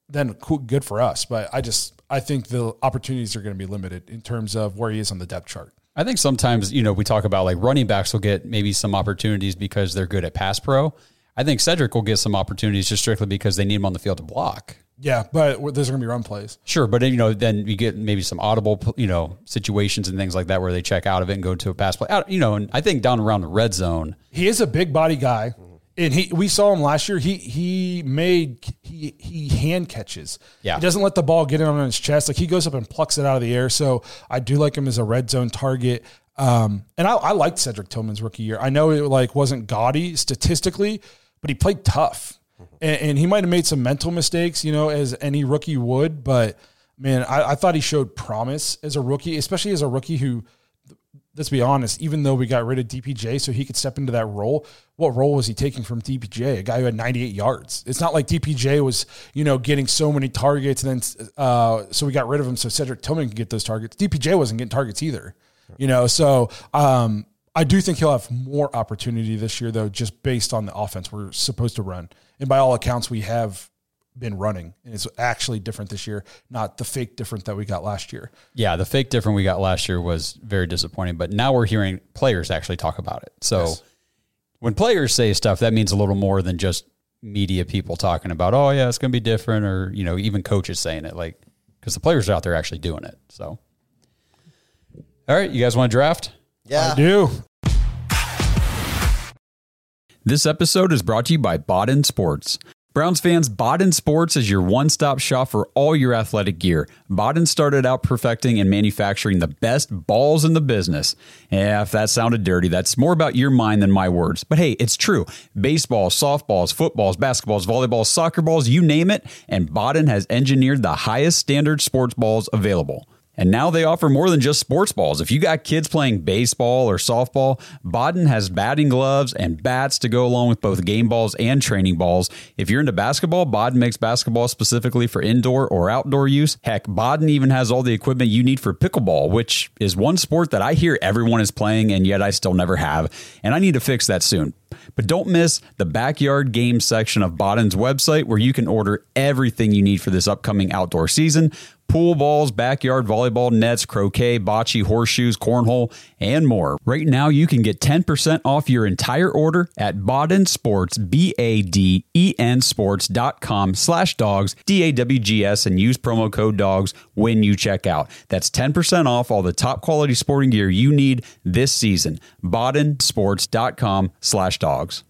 then cool, good for us. But I just I think the opportunities are going to be limited in terms of where he is on the depth chart. I think sometimes, you know, we talk about like running backs will get maybe some opportunities because they're good at pass pro. I think Cedric will get some opportunities just strictly because they need him on the field to block. Yeah, but there's going to be run plays. Sure, but you know, then you get maybe some audible, you know, situations and things like that where they check out of it and go to a pass play. You know, and I think down around the red zone, he is a big body guy, and he we saw him last year. He he made he he hand catches. Yeah, he doesn't let the ball get in on his chest. Like he goes up and plucks it out of the air. So I do like him as a red zone target. Um, and I, I liked Cedric Tillman's rookie year. I know it like wasn't gaudy statistically, but he played tough. And, and he might have made some mental mistakes, you know, as any rookie would. But, man, I, I thought he showed promise as a rookie, especially as a rookie who, let's be honest, even though we got rid of D P J so he could step into that role, what role was he taking from D P J? A guy who had ninety-eight yards. It's not like D P J was, you know, getting so many targets, and then uh, so we got rid of him so Cedric Tillman could get those targets. D P J wasn't getting targets either, you know. So um, I do think he'll have more opportunity this year, though, just based on the offense we're supposed to run. And by all accounts, we have been running. And it's actually different this year, not the fake different that we got last year. Yeah, the fake different we got last year was very disappointing. But now we're hearing players actually talk about it. So yes. When players say stuff, that means a little more than just media people talking about, oh, yeah, it's going to be different. Or, you know, even coaches saying it, like, because the players are out there actually doing it. So, all right, you guys want to draft? Yeah. I do. This episode is brought to you by Bodden Sports. Browns fans, Bodden Sports is your one-stop shop for all your athletic gear. Bodden started out perfecting and manufacturing the best balls in the business. Yeah, if that sounded dirty, that's more about your mind than my words. But hey, it's true. Baseballs, softballs, footballs, basketballs, volleyballs, soccer balls, you name it, and Bodden has engineered the highest standard sports balls available. And now they offer more than just sports balls. If you got kids playing baseball or softball, Bodden has batting gloves and bats to go along with both game balls and training balls. If you're into basketball, Bodden makes basketball specifically for indoor or outdoor use. Heck, Bodden even has all the equipment you need for pickleball, which is one sport that I hear everyone is playing, and yet I still never have. And I need to fix that soon. But don't miss the backyard games section of Bodden's website, where you can order everything you need for this upcoming outdoor season. Pool balls, backyard volleyball nets, croquet, bocce, horseshoes, cornhole, and more. Right now, you can get ten percent off your entire order at Bodden Sports, B A D E N sports.com slash dogs, D A W G S, and use promo code DOGS when you check out. That's ten percent off all the top quality sporting gear you need this season. Bodden sports.com slash dogs.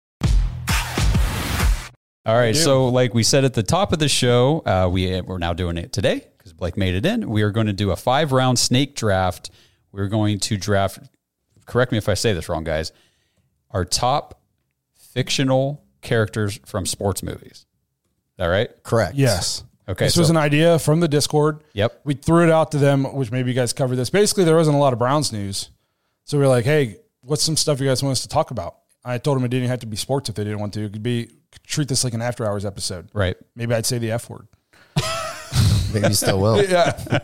All right, so like we said at the top of the show, uh, we, we're now doing it today because Blake made it in. We are going to do a five-round snake draft. We're going to draft, correct me if I say this wrong, guys, our top fictional characters from sports movies. Is that right? Correct. Yes. Okay. This so, was an idea from the Discord. Yep. We threw it out to them, which maybe you guys covered this. Basically, there wasn't a lot of Browns news. So we were like, hey, what's some stuff you guys want us to talk about? I told them it didn't have to be sports if they didn't want to. It could be, treat this like an after hours episode. Right. Maybe I'd say the F word. Maybe you still will. Yeah.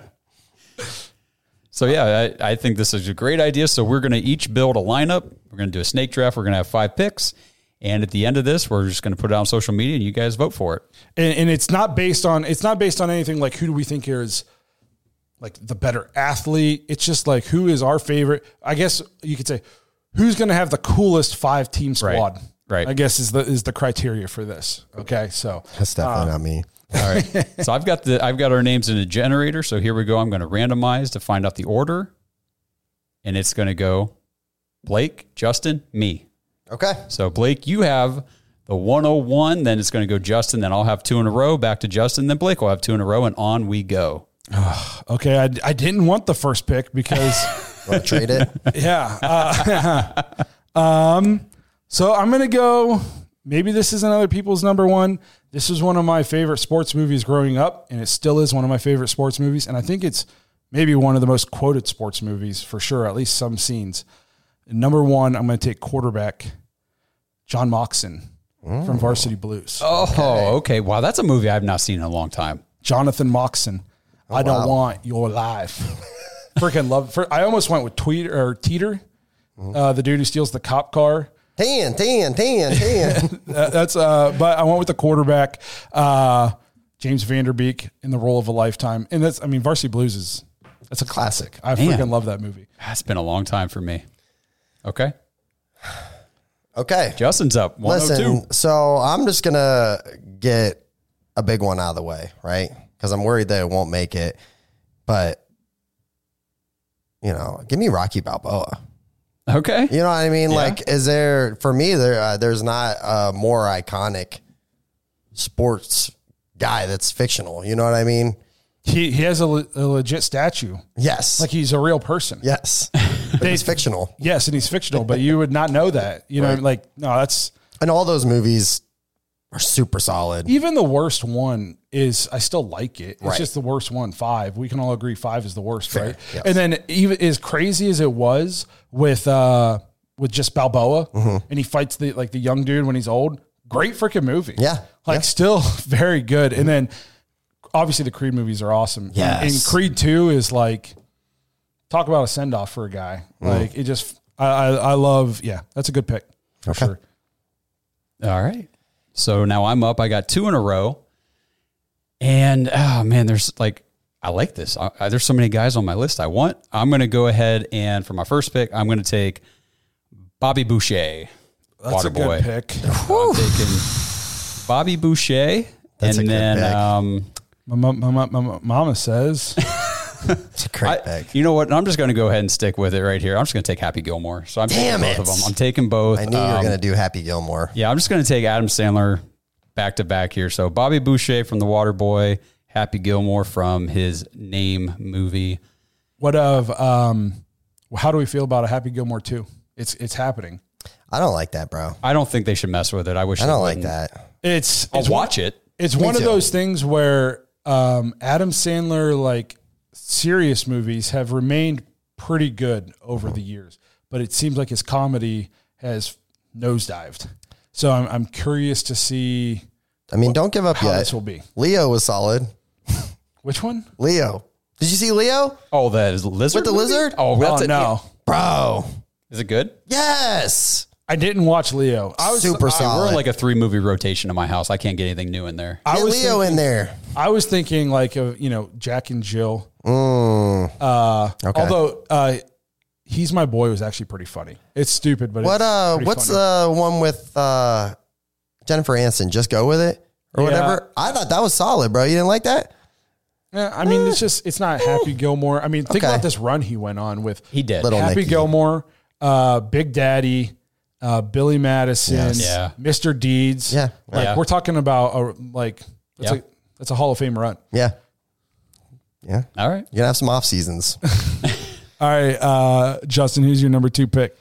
So, yeah, I, I think this is a great idea. So we're going to each build a lineup. We're going to do a snake draft. We're going to have five picks. And at the end of this, we're just going to put it on social media and you guys vote for it. And, and it's not based on, it's not based on anything like who do we think is like the better athlete. It's just like who is our favorite. I guess you could say who's going to have the coolest five team squad. Right. Right. I guess is the, is the criteria for this. Okay. So that's definitely uh, not me. All right. So I've got the, I've got our names in a generator. So here we go. I'm going to randomize to find out the order. And it's going to go Blake, Justin, me. Okay. So Blake, you have the one oh one, then it's going to go Justin, then I'll have two in a row, back to Justin, then Blake will have two in a row, and on we go. Okay. I, I didn't want the first pick because... Want to trade it? Yeah. Uh, um. So I'm going to go, maybe this isn't other people's number one. This is one of my favorite sports movies growing up, and it still is one of my favorite sports movies. And I think it's maybe one of the most quoted sports movies for sure, at least some scenes. Number one, I'm going to take quarterback John Moxon mm. from Varsity Blues. Oh, okay. okay. Wow, that's a movie I've not seen in a long time. Jonathan Moxon. Oh, I don't wow. want your life. Freaking love. For, I almost went with Tweet or Teeter, mm. uh, the dude who steals the cop car. Ten, ten, ten, ten. That's uh, but I went with the quarterback. Uh, James Vanderbeek in the role of a lifetime. And that's, I mean, Varsity Blues is, that's a classic. I Man. freaking love that movie. It's been a long time for me. Okay. Okay. Justin's up. one oh two. Listen, so I'm just going to get a big one out of the way, right? Because I'm worried that it won't make it. But, you know, give me Rocky Balboa. Okay. You know what I mean? Yeah. Like, is there, for me, there uh, there's not a more iconic sports guy that's fictional. You know what I mean? He he has a, le- a legit statue. Yes. Like he's a real person. Yes. But he's fictional. Yes, and he's fictional, but you would not know that. You know, Right. like, no, that's... And all those movies are super solid. Even the worst one is, I still like it. It's Right. just the worst one, five. We can all agree five is the worst, Fair, right? yes. And then even as crazy as it was with uh with just Balboa, Mm-hmm. and he fights the like the young dude when he's old, great freaking movie. Yeah, Like yeah. still very good. And then obviously the Creed movies are awesome. Yes. And Creed two is like, talk about a send off for a guy. Mm. Like it just, I, I I love, yeah, that's a good pick for Okay. sure. All right. So now I'm up. I got two in a row. And, oh, man, there's like, I like this. I, I, there's so many guys on my list I want. I'm going to go ahead and for my first pick, I'm going to take Bobby Boucher. That's a Waterboy. good pick. I'm taking Bobby Boucher. That's a and good then, pick. um, My, my, my, my, my mama says, It's a great I, pick. you know what? I'm just going to go ahead and stick with it right here. I'm just going to take Happy Gilmore. So I'm Damn taking both it. of them. I'm taking both. I knew you were Um, going to do Happy Gilmore. Yeah, I'm just going to take Adam Sandler back to back here. So Bobby Boucher from The Waterboy, Happy Gilmore from his Name movie. what of, um, how do we feel about a Happy Gilmore two? It's, it's happening. I don't like that, bro. I don't think they should mess with it. I wish I they don't like wouldn't. that. It's, I'll it's watch it. It's Me one of too. those things where um, Adam Sandler, like serious movies, have remained pretty good over the years, but it seems like his comedy has nosedived. So I'm, I'm curious to see I mean, don't give up how yet. this will be. Leo was solid. Which one? Leo. Did you see Leo? Oh, that is lizard With the movie? lizard? Oh, that's Oh, it. no. Bro. Is it good? Yes. I didn't watch Leo. I was Super Uh, solid. we're in like a three movie rotation in my house. I can't get anything new in there. I Get was Leo thinking, in there. I was thinking like of, you know, Jack and Jill. Mm. Uh, Okay. Although uh, He's My Boy was actually pretty funny. It's stupid, but What it's uh pretty what's funny. the one with uh Jennifer Aniston? Just Go With It or Yeah. whatever. I thought that was solid, bro. You didn't like that? Yeah, I mean, it's just, it's not Happy Gilmore. I mean, think Okay. about this run he went on with He did. Little Happy Nicky. Gilmore, uh, Big Daddy, uh, Billy Madison, Yes. Yeah. Mister Deeds. Yeah. Like Yeah. we're talking about a, like, that's, Yeah. a, that's a Hall of Fame run. Yeah. Yeah. All right. You're gonna have some off seasons. All right, uh, Justin, who's your number two pick?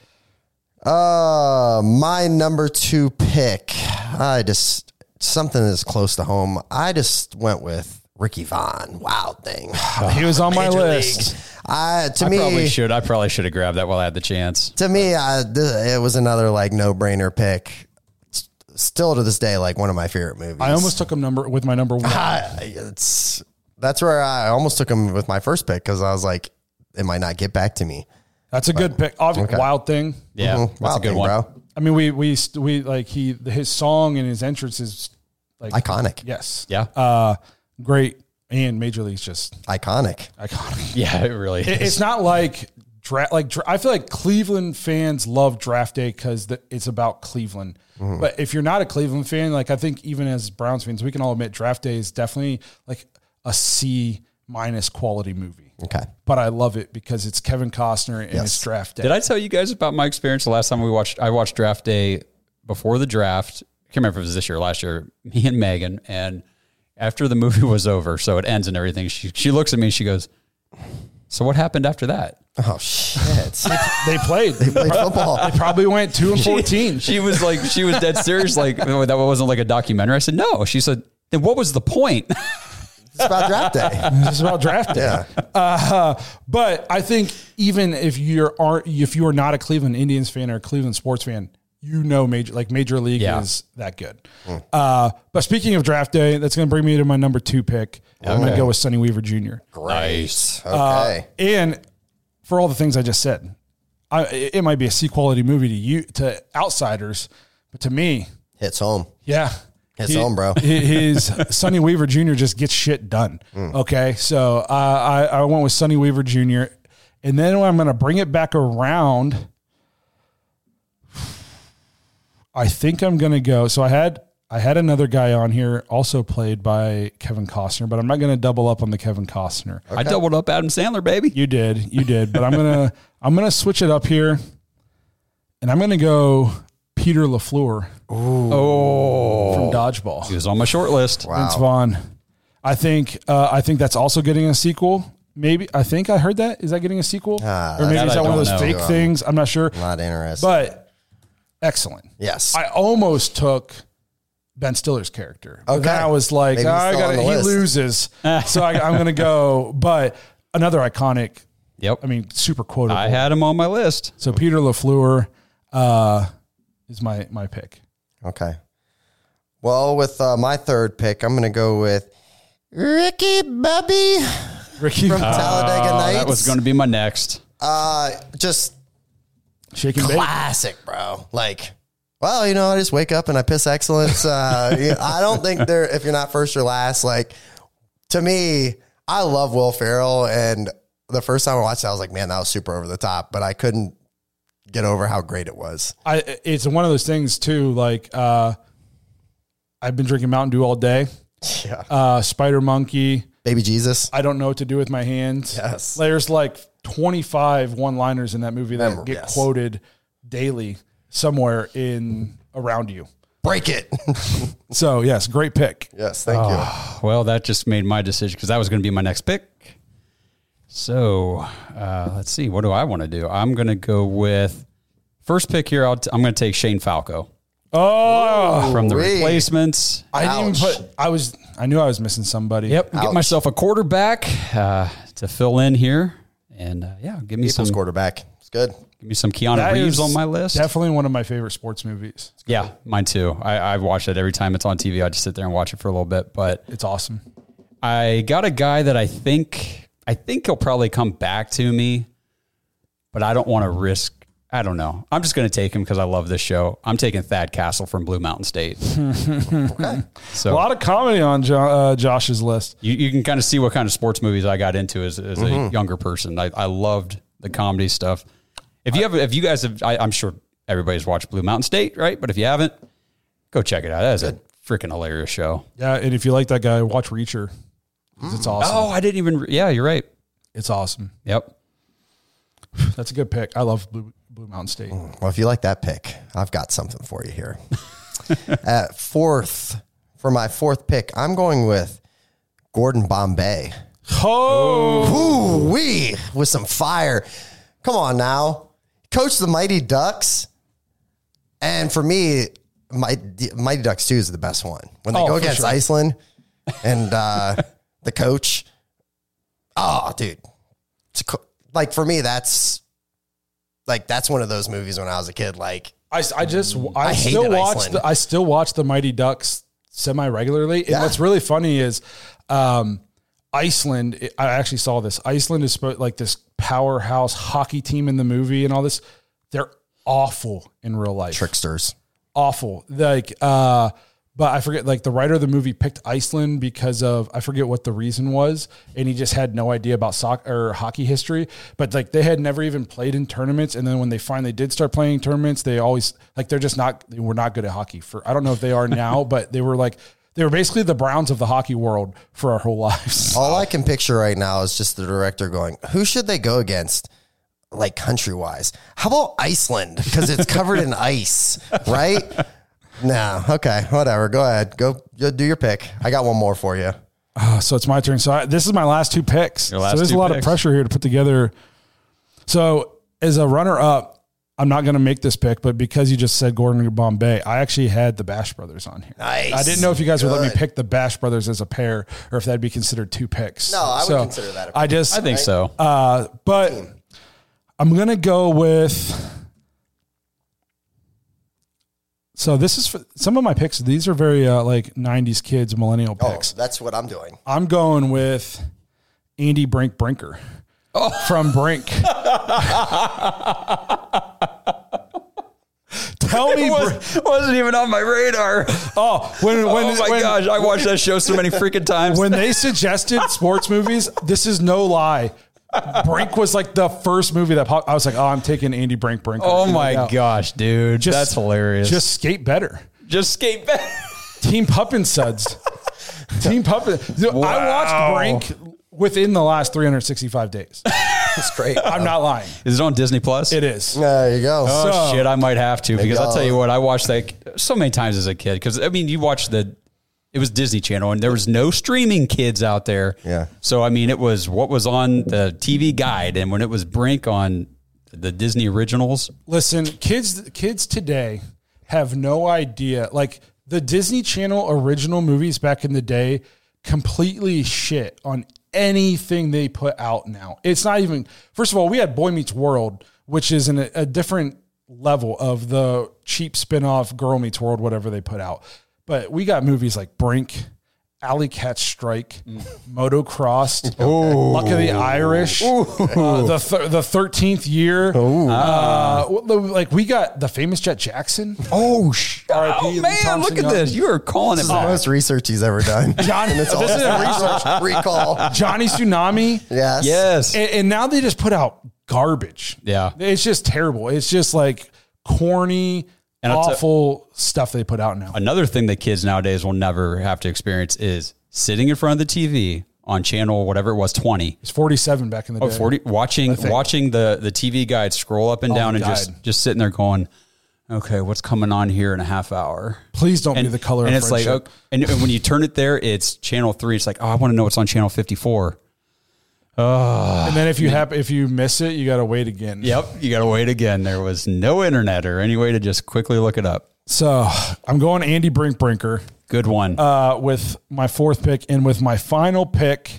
Uh, my number two pick. I just something that's close to home. I just went with Ricky Vaughn. Wild Thing. He was on my Major list. League. I to I me probably should. I probably should have grabbed that while I had the chance. to me I, th- it was another like no brainer pick. S- Still to this day, like one of my favorite movies. I almost took him number with my number one. I, it's that's where I almost took him with my first pick because I was like, it might not get back to me. That's a good pick. Obvi- Okay. Wild Thing. Yeah, Mhm. that's Wild a good Thing, one. bro. I mean, we we we like he his song and his entrance is like Iconic. Yes. Yeah. Uh, great. And Major League's just Iconic. iconic. Yeah, it really is. It- it's not like draft. Like dra- I feel like Cleveland fans love Draft Day because it's about Cleveland. Mm-hmm. But if you're not a Cleveland fan, like I think even as Browns fans, we can all admit Draft Day is definitely like a C minus quality movie. Okay. But I love it because it's Kevin Costner and Yes. it's Draft Day. Did I tell you guys about my experience the last time we watched? I watched Draft Day before the draft. I can't remember if it was this year or last year. Me and Megan, and after the movie was over, so it ends and everything. She she looks at me and she goes, "So what happened after that?" Oh shit. They played. They played football. They probably went two and fourteen. She was like, she was dead serious. Like that wasn't like a documentary. I said, "No." She said, "Then what was the point?" It's about draft day. It's just about draft day. Yeah. Uh, but I think even if you're aren't if you are not a Cleveland Indians fan or a Cleveland sports fan, you know major like Major League Yeah. is that good. Uh, but speaking of draft day, that's going to bring me to my number two pick. I'm going to go with Sonny Weaver Junior Nice. Okay. And for all the things I just said, I, it might be a C quality movie to you to outsiders, but to me, Hits home. yeah, His he- own, bro. his Sonny Weaver Junior just gets shit done. Okay, so uh, I I went with Sonny Weaver Junior, and then I'm going to bring it back around. I think I'm going to go. So I had I had another guy on here, also played by Kevin Costner, but I'm not going to double up on the Kevin Costner. I doubled up Adam Sandler, baby. You did, you did, but I'm gonna I'm gonna switch it up here, and I'm gonna go Peter LaFleur Oh, from Dodgeball. he was on my short list. Vince Vaughn. I think uh, I think that's also getting a sequel. Maybe I think I heard that. Is that getting a sequel? Ah, or maybe that is I that one of don't those know. fake things? I'm not sure. Not interested. But excellent. yes. I almost took Ben Stiller's character. But Okay. then I was like, Maybe he's I still got on he the list. loses, so I, I'm going to go. But another iconic. Yep. I mean, super quotable. I had him on my list. So Peter LaFleur uh, is my my pick. Okay. Well, with uh, my third pick, I'm going to go with Ricky Bobby Ricky from Talladega Oh, Nights. that was going to be my next. uh, just Shake and Bake. classic, bro. Like, well, you know, I just wake up and I piss excellence. Uh, you- I don't think they're, if you're not first or last, like, to me, I love Will Ferrell. And the first time I watched it, I was like, man, that was super over the top, but I couldn't get over how great it was. I it's one of those things too. Like uh, I've been drinking Mountain Dew all day. Yeah. Uh, Spider Monkey. Baby Jesus. I don't know what to do with my hands. Yes. There's like twenty-five one-liners in that movie that Memorable, get yes. quoted daily somewhere in around you. Break it. So yes, great pick. Yes. Thank you. Well, that just made my decision because that was going to be my next pick. So uh, let's see. What do I want to do? I'm going to go with first pick here. I'll t- I'm going to take Shane Falco Oh, from the Ooh-wee. Replacements. I didn't Ouch. even put. I was. I knew I was missing somebody. Yep. Ouch. Get myself a quarterback uh, to fill in here. And uh, yeah, give me People's some quarterback. It's good. give me some Keanu That Reeves is on my list. Definitely one of my favorite sports movies. Yeah, mine too. I, I watch it every time it's on T V. I just sit there and watch it for a little bit. But It's awesome. I got a guy that I think I think he'll probably come back to me, but I don't want to risk. I don't know. I'm just going to take him because I love this show. I'm taking Thad Castle from Blue Mountain State. Okay. So A lot of comedy on jo- uh, Josh's list. you, you can kind of see what kind of sports movies I got into as, as a younger person. I, I loved the comedy stuff. If you have, if you guys have, I, I'm sure everybody's watched Blue Mountain State, right? But if you haven't, go check it out. That is a freaking hilarious show. Yeah, and if you like that guy, watch Reacher. 'Cause It's awesome. Oh, I didn't even. Yeah, you're right. It's awesome. Yep. That's a good pick. I love Blue, Blue Mountain State. Well, if you like that pick, I've got something for you here. At fourth, for my fourth pick, I'm going with Gordon Bombay. Oh, Ooh, wee, with some fire. Come on now. Coach the Mighty Ducks. And for me, my, Mighty Ducks two is the best one. When they Oh, go for against sure. Iceland and uh, the coach. Oh, dude. It's co- like for me, that's like that's one of those movies when I was a kid. Like I, I just I, I still hated watch Iceland. the I still watch the Mighty Ducks semi regularly. And Yeah. what's really funny is um, Iceland. I actually saw this. Iceland is spo- like this powerhouse hockey team in the movie and all this. They're awful in real life. tricksters. Awful. Like, uh, but I forget, like the writer of the movie picked Iceland because of, I forget what the reason was. And he just had no idea about soccer or hockey history, but like they had never even played in tournaments. And then when they finally did start playing tournaments, they always like, they're just not, they were not good at hockey for, I don't know if they are now, but they were like, they were basically the Browns of the hockey world for our whole lives. All I can picture right now is just the director going, who should they go against? Like country wise, how about Iceland? Because it's covered in ice, right? No, okay, whatever. Go ahead, go, go do your pick. I got one more for you. Uh, so it's my turn. So I, this is my last two picks. Your last so there's two a lot picks. of pressure here to put together. So as a runner up, I'm not going to make this pick, but because you just said Gordon Bombay, I actually had the Bash Brothers on here. Nice. I didn't know if you guys would let me Good. pick the Bash Brothers as a pair or if that'd be considered two picks. No, I would So consider that a pick. I just, I think so. uh, but I'm going to go with, so this is for some of my picks. These are very uh, like nineties kids, millennial Oh, picks. that's what I'm doing. I'm going with Andy Brink Brinker from Brink. Tell me, It was, wasn't even on my radar. oh, when when oh my when, gosh, I watched that show so many freaking times. when they suggested sports movies, this is no lie. Brink was like the first movie that popped. I was like, oh, I'm taking Andy Brink. Brink. oh my gosh, dude, Just- that's hilarious. Just skate better. just skate back. Team Puppin Suds. Team Puppin. Dude, I Wow. watched Brink within the last three hundred sixty-five days. It's great. I'm not lying. Is it on Disney Plus? It is. There you go. Oh So- shit, I might have to because I'll tell you I'll- what, I watched that so many times as a kid. Because I mean, you watch the, it was Disney Channel, and there was no streaming kids out there. Yeah. So I mean, it was what was on the T V guide, and when it was Brink on the Disney originals. Listen, kids kids today have no idea. Like the Disney Channel original movies back in the day completely shit on anything they put out now. It's not even, first of all, we had Boy Meets World, which is in a, a different level of the cheap spin-off Girl Meets World, whatever they put out. But we got movies like Brink, Alley Cat Strike, Motocrossed, Luck of the Irish, uh, the th- the thirteenth year. Uh, like we got the famous Jet Jackson. Oh, sh- R I P oh Lee man, Thompson look at Young. this. You are calling This it is the back. most research he's ever done. Johnny, And it's all this is research. recall. Johnny Tsunami. Yes. Yes. And, and now they just put out garbage. Yeah. It's just terrible. It's just like corny, And I'll tell- awful stuff they put out now. Another thing that kids nowadays will never have to experience is sitting in front of the T V on channel, whatever it was, twenty. It's forty-seven back in the Oh, day. forty, watching think. watching the, the T V guide scroll up and Oh, down it and just, died. just sitting there going, okay, what's coming on here in a half hour? Please don't And, be the color and of it's like, friendship. okay, and, and when you turn it there, it's channel three. It's like, oh, I want to know what's on channel fifty-four. And then if you have, if you miss it, you got to wait again. Yep. You got to wait again. There was no internet or any way to just quickly look it up. So I'm going Andy Brink Brinker Good one. uh, with my fourth pick, and with my final pick,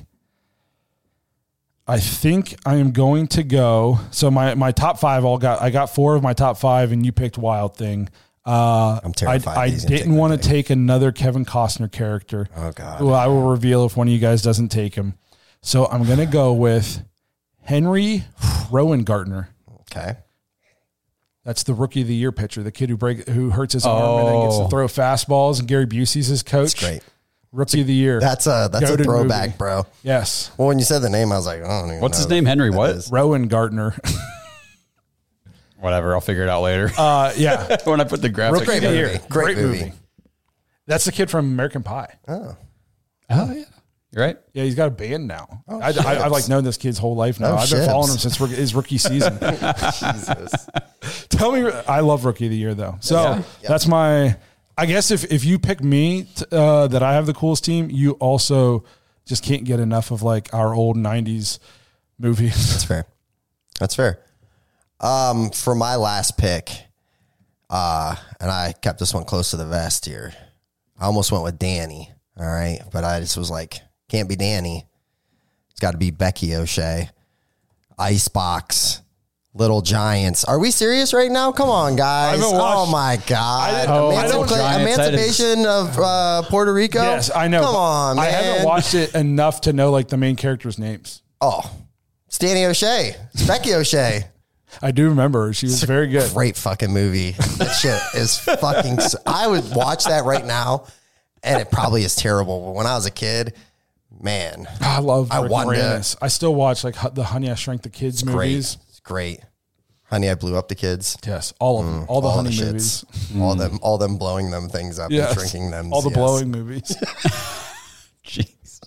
I think I am going to go. So my my top five all got. I got four of my top five, and you picked Wild Thing. Uh, I'm terrified I, I he's gonna didn't take want my to pick. take another Kevin Costner character. Oh, God. Who I will reveal if one of you guys doesn't take him. So I'm going to go with Henry Rowengartner. Okay. That's the rookie of the year pitcher, the kid who break who hurts his arm and then gets to Oh. throw fastballs. And Gary Busey's his coach. That's great. Rookie of the year. That's a that's a Goated throwback, movie. bro. Yes. Well, when you said the name, I was like, I don't even What's know his name? who Henry that what? is. Rowengartner. Whatever. I'll figure it out later. Uh, yeah. when I put the graphics Rookie of the together. year. Great movie. That's the kid from American Pie. Oh, Oh, yeah. You're right. Yeah, he's got a band now. I, I, I've like known this kid's whole life now. Oh, I've been ships. following him since rook- his rookie season. Jesus. Tell me, I love Rookie of the Year though. So Yeah. that's my. I guess if if you pick me t- uh, that I have the coolest team, you also just can't get enough of like our old nineties movies. That's fair. That's fair. Um, for my last pick, uh, and I kept this one close to the vest here. I almost went with Danny. All right, but I just was like, can't be Danny. It's got to be Becky O'Shea. Icebox. Little Giants. Are we serious right now? Come on, guys. haven't watched- Oh, my God. Oh, Emancipa- Little Giants, that is- Emancipation of uh, Puerto Rico? Yes, I know. Come on, man. I haven't watched it enough to know like the main characters' names. Oh, it's Danny O'Shea. It's Becky O'Shea. I do remember her. She was very good. Great fucking movie. That shit is fucking. s- I would watch that right now, and it probably is terrible. But when I was a kid, man, I love I Rick wanted to- Moranis. I still watch like hu- the Honey I Shrank the Kids great. movies. It's great. Honey, I Blew Up the Kids. Yes, all of them. all the all Honey the movies. shits. All them, all them blowing them things up Yes. and shrinking them. All the yes. blowing movies. Jeez.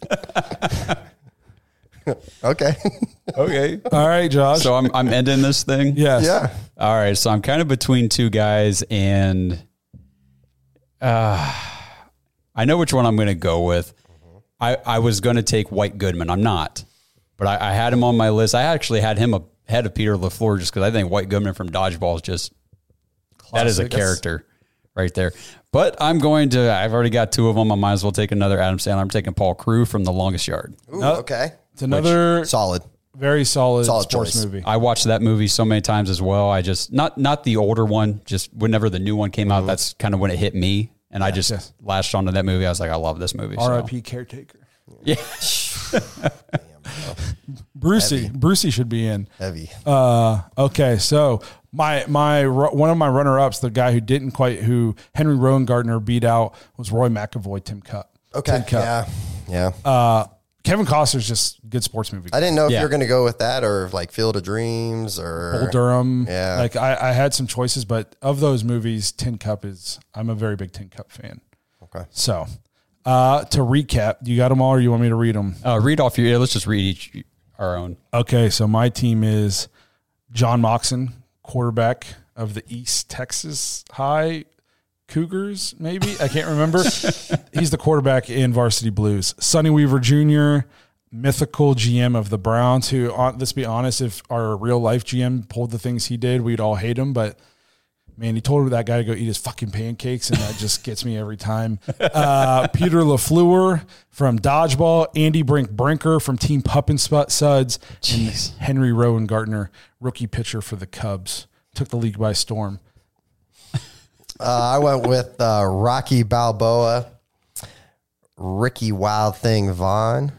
Okay. Okay. All right, Josh. So I'm I'm ending this thing. yes. yeah. All right. So I'm kind of between two guys, and uh, I know which one I'm going to go with. I, I was going to take White Goodman. I'm not, but I, I had him on my list. I actually had him ahead of Peter LaFleur just because I think White Goodman from Dodgeball is just that is a Classic. character right there. But I'm going to. I've already got two of them. I might as well take another Adam Sandler. I'm taking Paul Crewe from The Longest Yard. Ooh, No. okay. It's another Solid. very solid, Solid sports choice. movie. I watched that movie so many times as well. I just not not the older one, just whenever the new one came out, that's kind of when it hit me, and I just yes. latched onto that movie. I was like, I love this movie. so. R I P Caretaker. Yeah, Brucey. Brucey should be in. Heavy. Uh, okay, so My my one of my runner ups, the guy who didn't quite, who Henry Rowan Gardner beat out, was Roy McAvoy, Tim Cup. Okay, Tim Cup. yeah, yeah. Uh, Kevin Costner's just a good sports movie. I didn't know if Yeah. you were going to go with that or like Field of Dreams or Bull Durham. Yeah. Like I, I had some choices, but of those movies, Tin Cup is, I'm a very big Tin Cup fan. Okay. So uh, to recap, you got them all or you want me to read them? Uh, read off your, yeah, let's just read each our own. Okay. So my team is John Moxon, quarterback of the East Texas High Cougars, maybe. I can't remember. He's the quarterback in Varsity Blues. Sonny Weaver Junior, mythical G M of the Browns, who, on, let's be honest, if our real life G M pulled the things he did, we'd all hate him. But, man, he told that guy to go eat his fucking pancakes, and that just gets me every time. Uh, Peter LaFleur from Dodgeball, Andy Brink Brinker from Team Pup and Suds, and Henry Rowan Gardner, rookie pitcher for the Cubs. Took the league by storm. Uh, I went with uh, Rocky Balboa, Ricky Wild Thing Vaughn,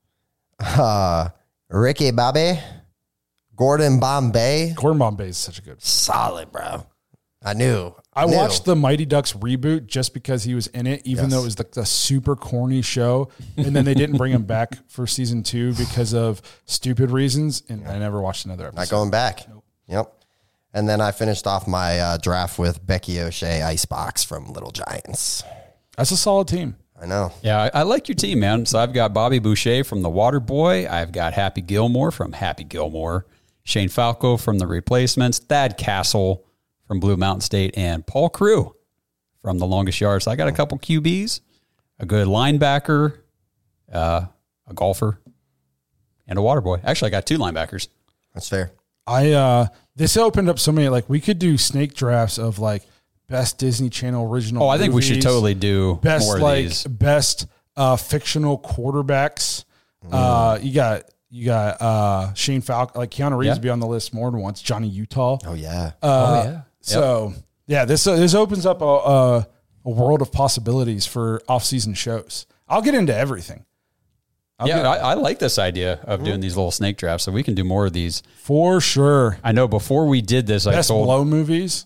uh, Ricky Bobby, Gordon Bombay. Gordon Bombay is such a good. Solid, bro. I knew. I knew. watched the Mighty Ducks reboot just because he was in it, even Yes. though it was the, the super corny show. And then they didn't bring him back for season two because of stupid reasons. And I never watched another episode. Not going back. Yep. And then I finished off my uh, draft with Becky O'Shea Icebox from Little Giants. That's a solid team. I know. Yeah, I, I like your team, man. So I've got Bobby Boucher from The Water Boy. I've got Happy Gilmore from Happy Gilmore. Shane Falco from The Replacements. Thad Castle from Blue Mountain State. And Paul Crew from The Longest Yard. So I got a couple Q Bs, a good linebacker, uh, a golfer, and a water boy. Actually, I got two linebackers. That's fair. I uh, this opened up so many, like we could do snake drafts of like best Disney Channel original. Oh, I think we should movies, totally do best more of like these. best uh, fictional quarterbacks. Uh, you got you got uh, Shane Falco, like Keanu Reeves Yeah. would be on the list more than once. Johnny Utah. Oh, yeah. Uh, oh, yeah. So yeah, this uh, this opens up a, a a world of possibilities for off season shows. I'll get into everything. I'll yeah, get- I, I like this idea of doing these little snake drafts, so we can do more of these. for sure. I know before we did this, I Best told. blow movies.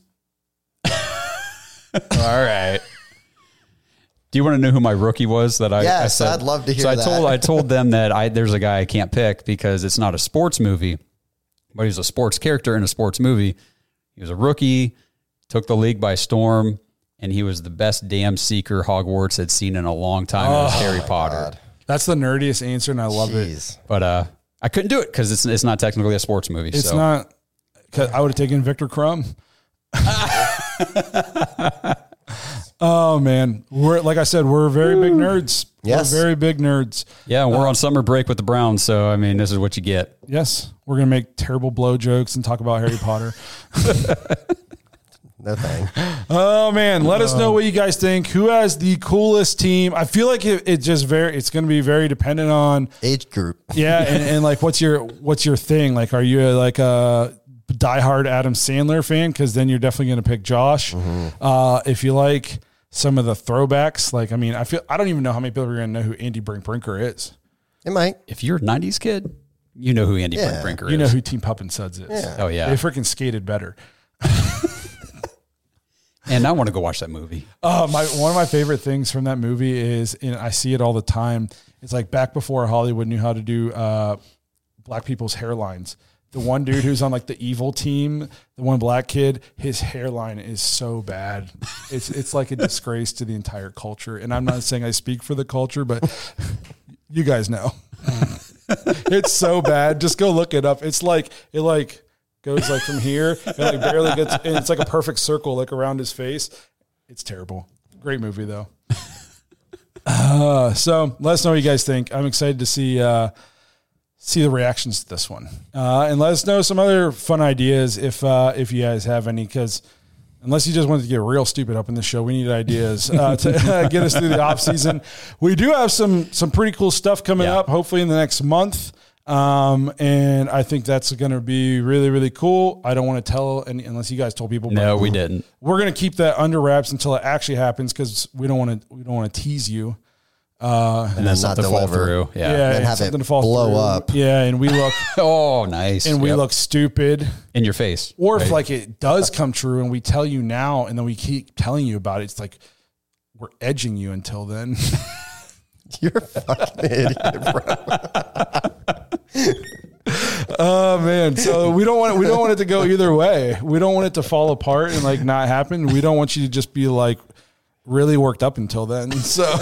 All right. Do you want to know who my rookie was? That I, Yes, I said, I'd love to hear So I that. told I told them that I there's a guy I can't pick because it's not a sports movie, but he's a sports character in a sports movie. He was a rookie, took the league by storm, and he was the best damn seeker Hogwarts had seen in a long time. It was Harry Potter. God. That's the nerdiest answer, and I love it. Jeez. But uh, I couldn't do it because it's it's not technically a sports movie. It's so. not. 'Cause I would have taken Victor Crumb. Oh man, we're like I said, we're very big nerds. Yes. We're very big nerds. Yeah, we're on summer break with the Browns, so I mean, this is what you get. Yes, we're gonna make terrible blow jokes and talk about Harry Potter. No thing. Oh man, let us know what you guys think. Who has the coolest team? I feel like it, it just very. It's going to be very dependent on Age group. yeah, and, and like what's your what's your thing? Like, are you like a diehard Adam Sandler fan? Because then you're definitely going to pick Josh. Uh, if you like some of the throwbacks, like I mean, I feel I don't even know how many people are going to know who Andy Brink Brinker is. It might. If you're a nineties kid, you know who Andy Yeah. Brinker You is. know who Team Pup and Suds is. Yeah. Oh yeah, They freaking skated better. and I want to go watch that movie. Uh, my one of my favorite things from that movie is, and I see it all the time. It's like back before Hollywood knew how to do uh, black people's hairlines. The one dude who's on like the evil team, the one black kid, his hairline is so bad. It's it's like a disgrace to the entire culture. And I'm not saying I speak for the culture, but you guys know. It's so bad. Just go look it up. It's like it like goes like from here and like barely gets, and it's like a perfect circle like around his face. It's terrible. Great movie though. Uh, so let us know what you guys think. I'm excited to see uh, see the reactions to this one, uh, and let us know some other fun ideas if uh, if you guys have any. Because unless you just wanted to get real stupid up in the show, we need ideas uh, to uh, get us through the off season. We do have some some pretty cool stuff coming Yeah. up. Hopefully in the next month. Um, and I think that's going to be really, really cool. I don't want to tell any, unless you guys told people. but No, we didn't. We're going to keep that under wraps until it actually happens. Cause we don't want to, we don't want to tease you. Uh, and then not something fall deliver. through. Yeah. yeah, And and have something it to fall blow through. up. Yeah, and we look Oh, nice. and we Yep. look stupid. in your face. Or if right? like it does come true and we tell you now and then we keep telling you about it, it's like we're edging you until then. You're a fucking idiot, bro. Oh man. So we don't want it, we don't want it to go either way. We don't want it to fall apart and like not happen. We don't want you to just be like really worked up until then. So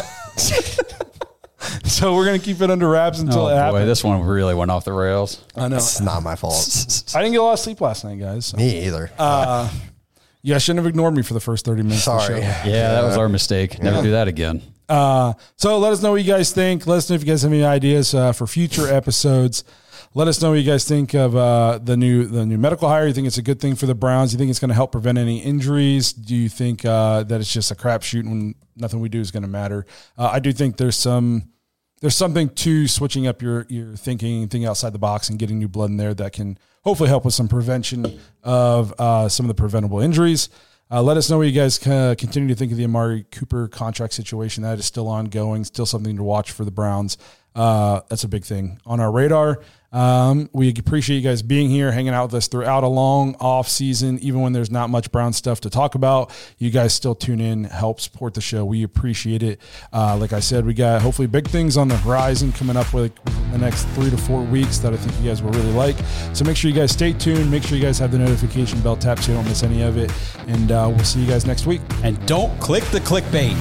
So we're gonna keep it under wraps until oh, it happens. boy, this one really went off the rails. I know. It's not my fault. I didn't get a lot of sleep last night, guys. So. Me either. Uh, you guys shouldn't have ignored me for the first thirty minutes Sorry. of the show. Yeah, that was our mistake. Never do that again. Uh, so let us know what you guys think. Let us know if you guys have any ideas uh, for future episodes. Let us know what you guys think of uh, the new the new medical hire. You think it's a good thing for the Browns? You think it's going to help prevent any injuries? Do you think uh, that it's just a crapshoot and nothing we do is going to matter? Uh, I do think there's some there's something to switching up your your thinking, thinking outside the box, and getting new blood in there that can hopefully help with some prevention of uh, some of the preventable injuries. Uh, let us know what you guys uh, continue to think of the Amari Cooper contract situation. That is still ongoing, still something to watch for the Browns. Uh, that's a big thing on our radar. Um, we appreciate you guys being here, hanging out with us throughout a long off season, even when there's not much Brown stuff to talk about. You guys still tune in, help support the show. We appreciate it. Uh, like I said, we got hopefully big things on the horizon coming up with the next three to four weeks that I think you guys will really like. So make sure you guys stay tuned. Make sure you guys have the notification bell tapped so you don't miss any of it. And uh, we'll see you guys next week. And don't click the clickbait.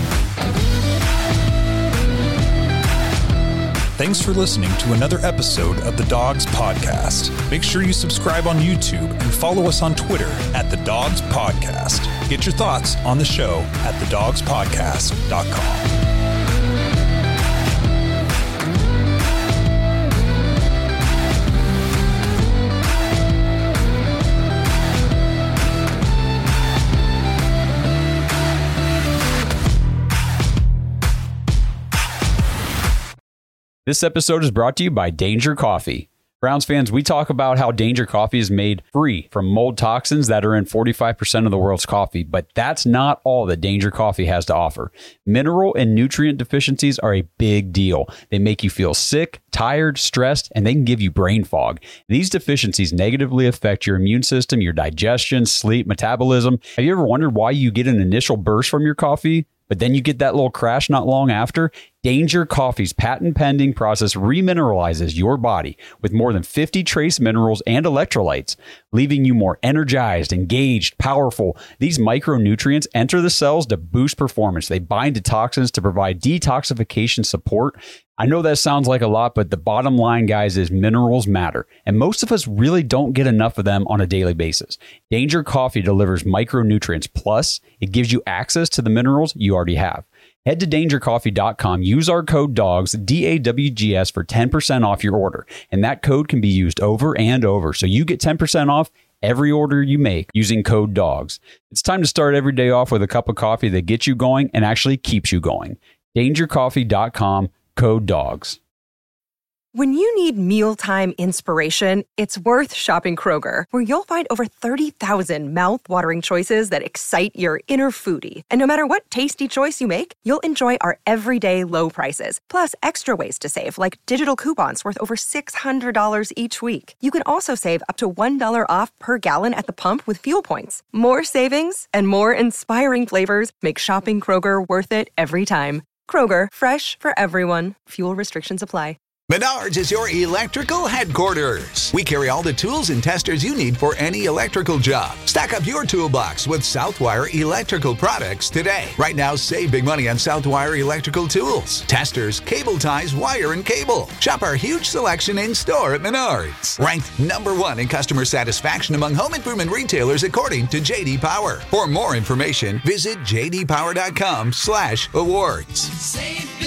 Thanks for listening to another episode of the Dogs Podcast. Make sure you subscribe on YouTube and follow us on Twitter at the Dogs Podcast. Get your thoughts on the show at the dogs podcast dot com. This episode is brought to you by Danger Coffee. Browns fans, we talk about how Danger Coffee is made free from mold toxins that are in forty-five percent of the world's coffee, but that's not all that Danger Coffee has to offer. Mineral and nutrient deficiencies are a big deal. They make you feel sick, tired, stressed, and they can give you brain fog. These deficiencies negatively affect your immune system, your digestion, sleep, metabolism. Have you ever wondered why you get an initial burst from your coffee, but then you get that little crash not long after? Danger Coffee's patent-pending process remineralizes your body with more than fifty trace minerals and electrolytes, leaving you more energized, engaged, powerful. These micronutrients enter the cells to boost performance. They bind to toxins to provide detoxification support. I know that sounds like a lot, but the bottom line, guys, is minerals matter, and most of us really don't get enough of them on a daily basis. Danger Coffee delivers micronutrients, plus it gives you access to the minerals you already have. Head to danger coffee dot com, use our code DOGS, D A W G S, for ten percent off your order. And that code can be used over and over. So you get ten percent off every order you make using code DOGS. It's time to start every day off with a cup of coffee that gets you going and actually keeps you going. danger coffee dot com, code DOGS. When you need mealtime inspiration, it's worth shopping Kroger, where you'll find over thirty thousand mouth-watering choices that excite your inner foodie. And no matter what tasty choice you make, you'll enjoy our everyday low prices, plus extra ways to save, like digital coupons worth over six hundred dollars each week. You can also save up to one dollar off per gallon at the pump with fuel points. More savings and more inspiring flavors make shopping Kroger worth it every time. Kroger, fresh for everyone. Fuel restrictions apply. Menards is your electrical headquarters. We carry all the tools and testers you need for any electrical job. Stack up your toolbox with Southwire electrical products today. Right now, save big money on Southwire electrical tools, testers, cable ties, wire, and cable. Shop our huge selection in store at Menards. Ranked number one in customer satisfaction among home improvement retailers according to J D Power. For more information, visit j d power dot com slash awards. Save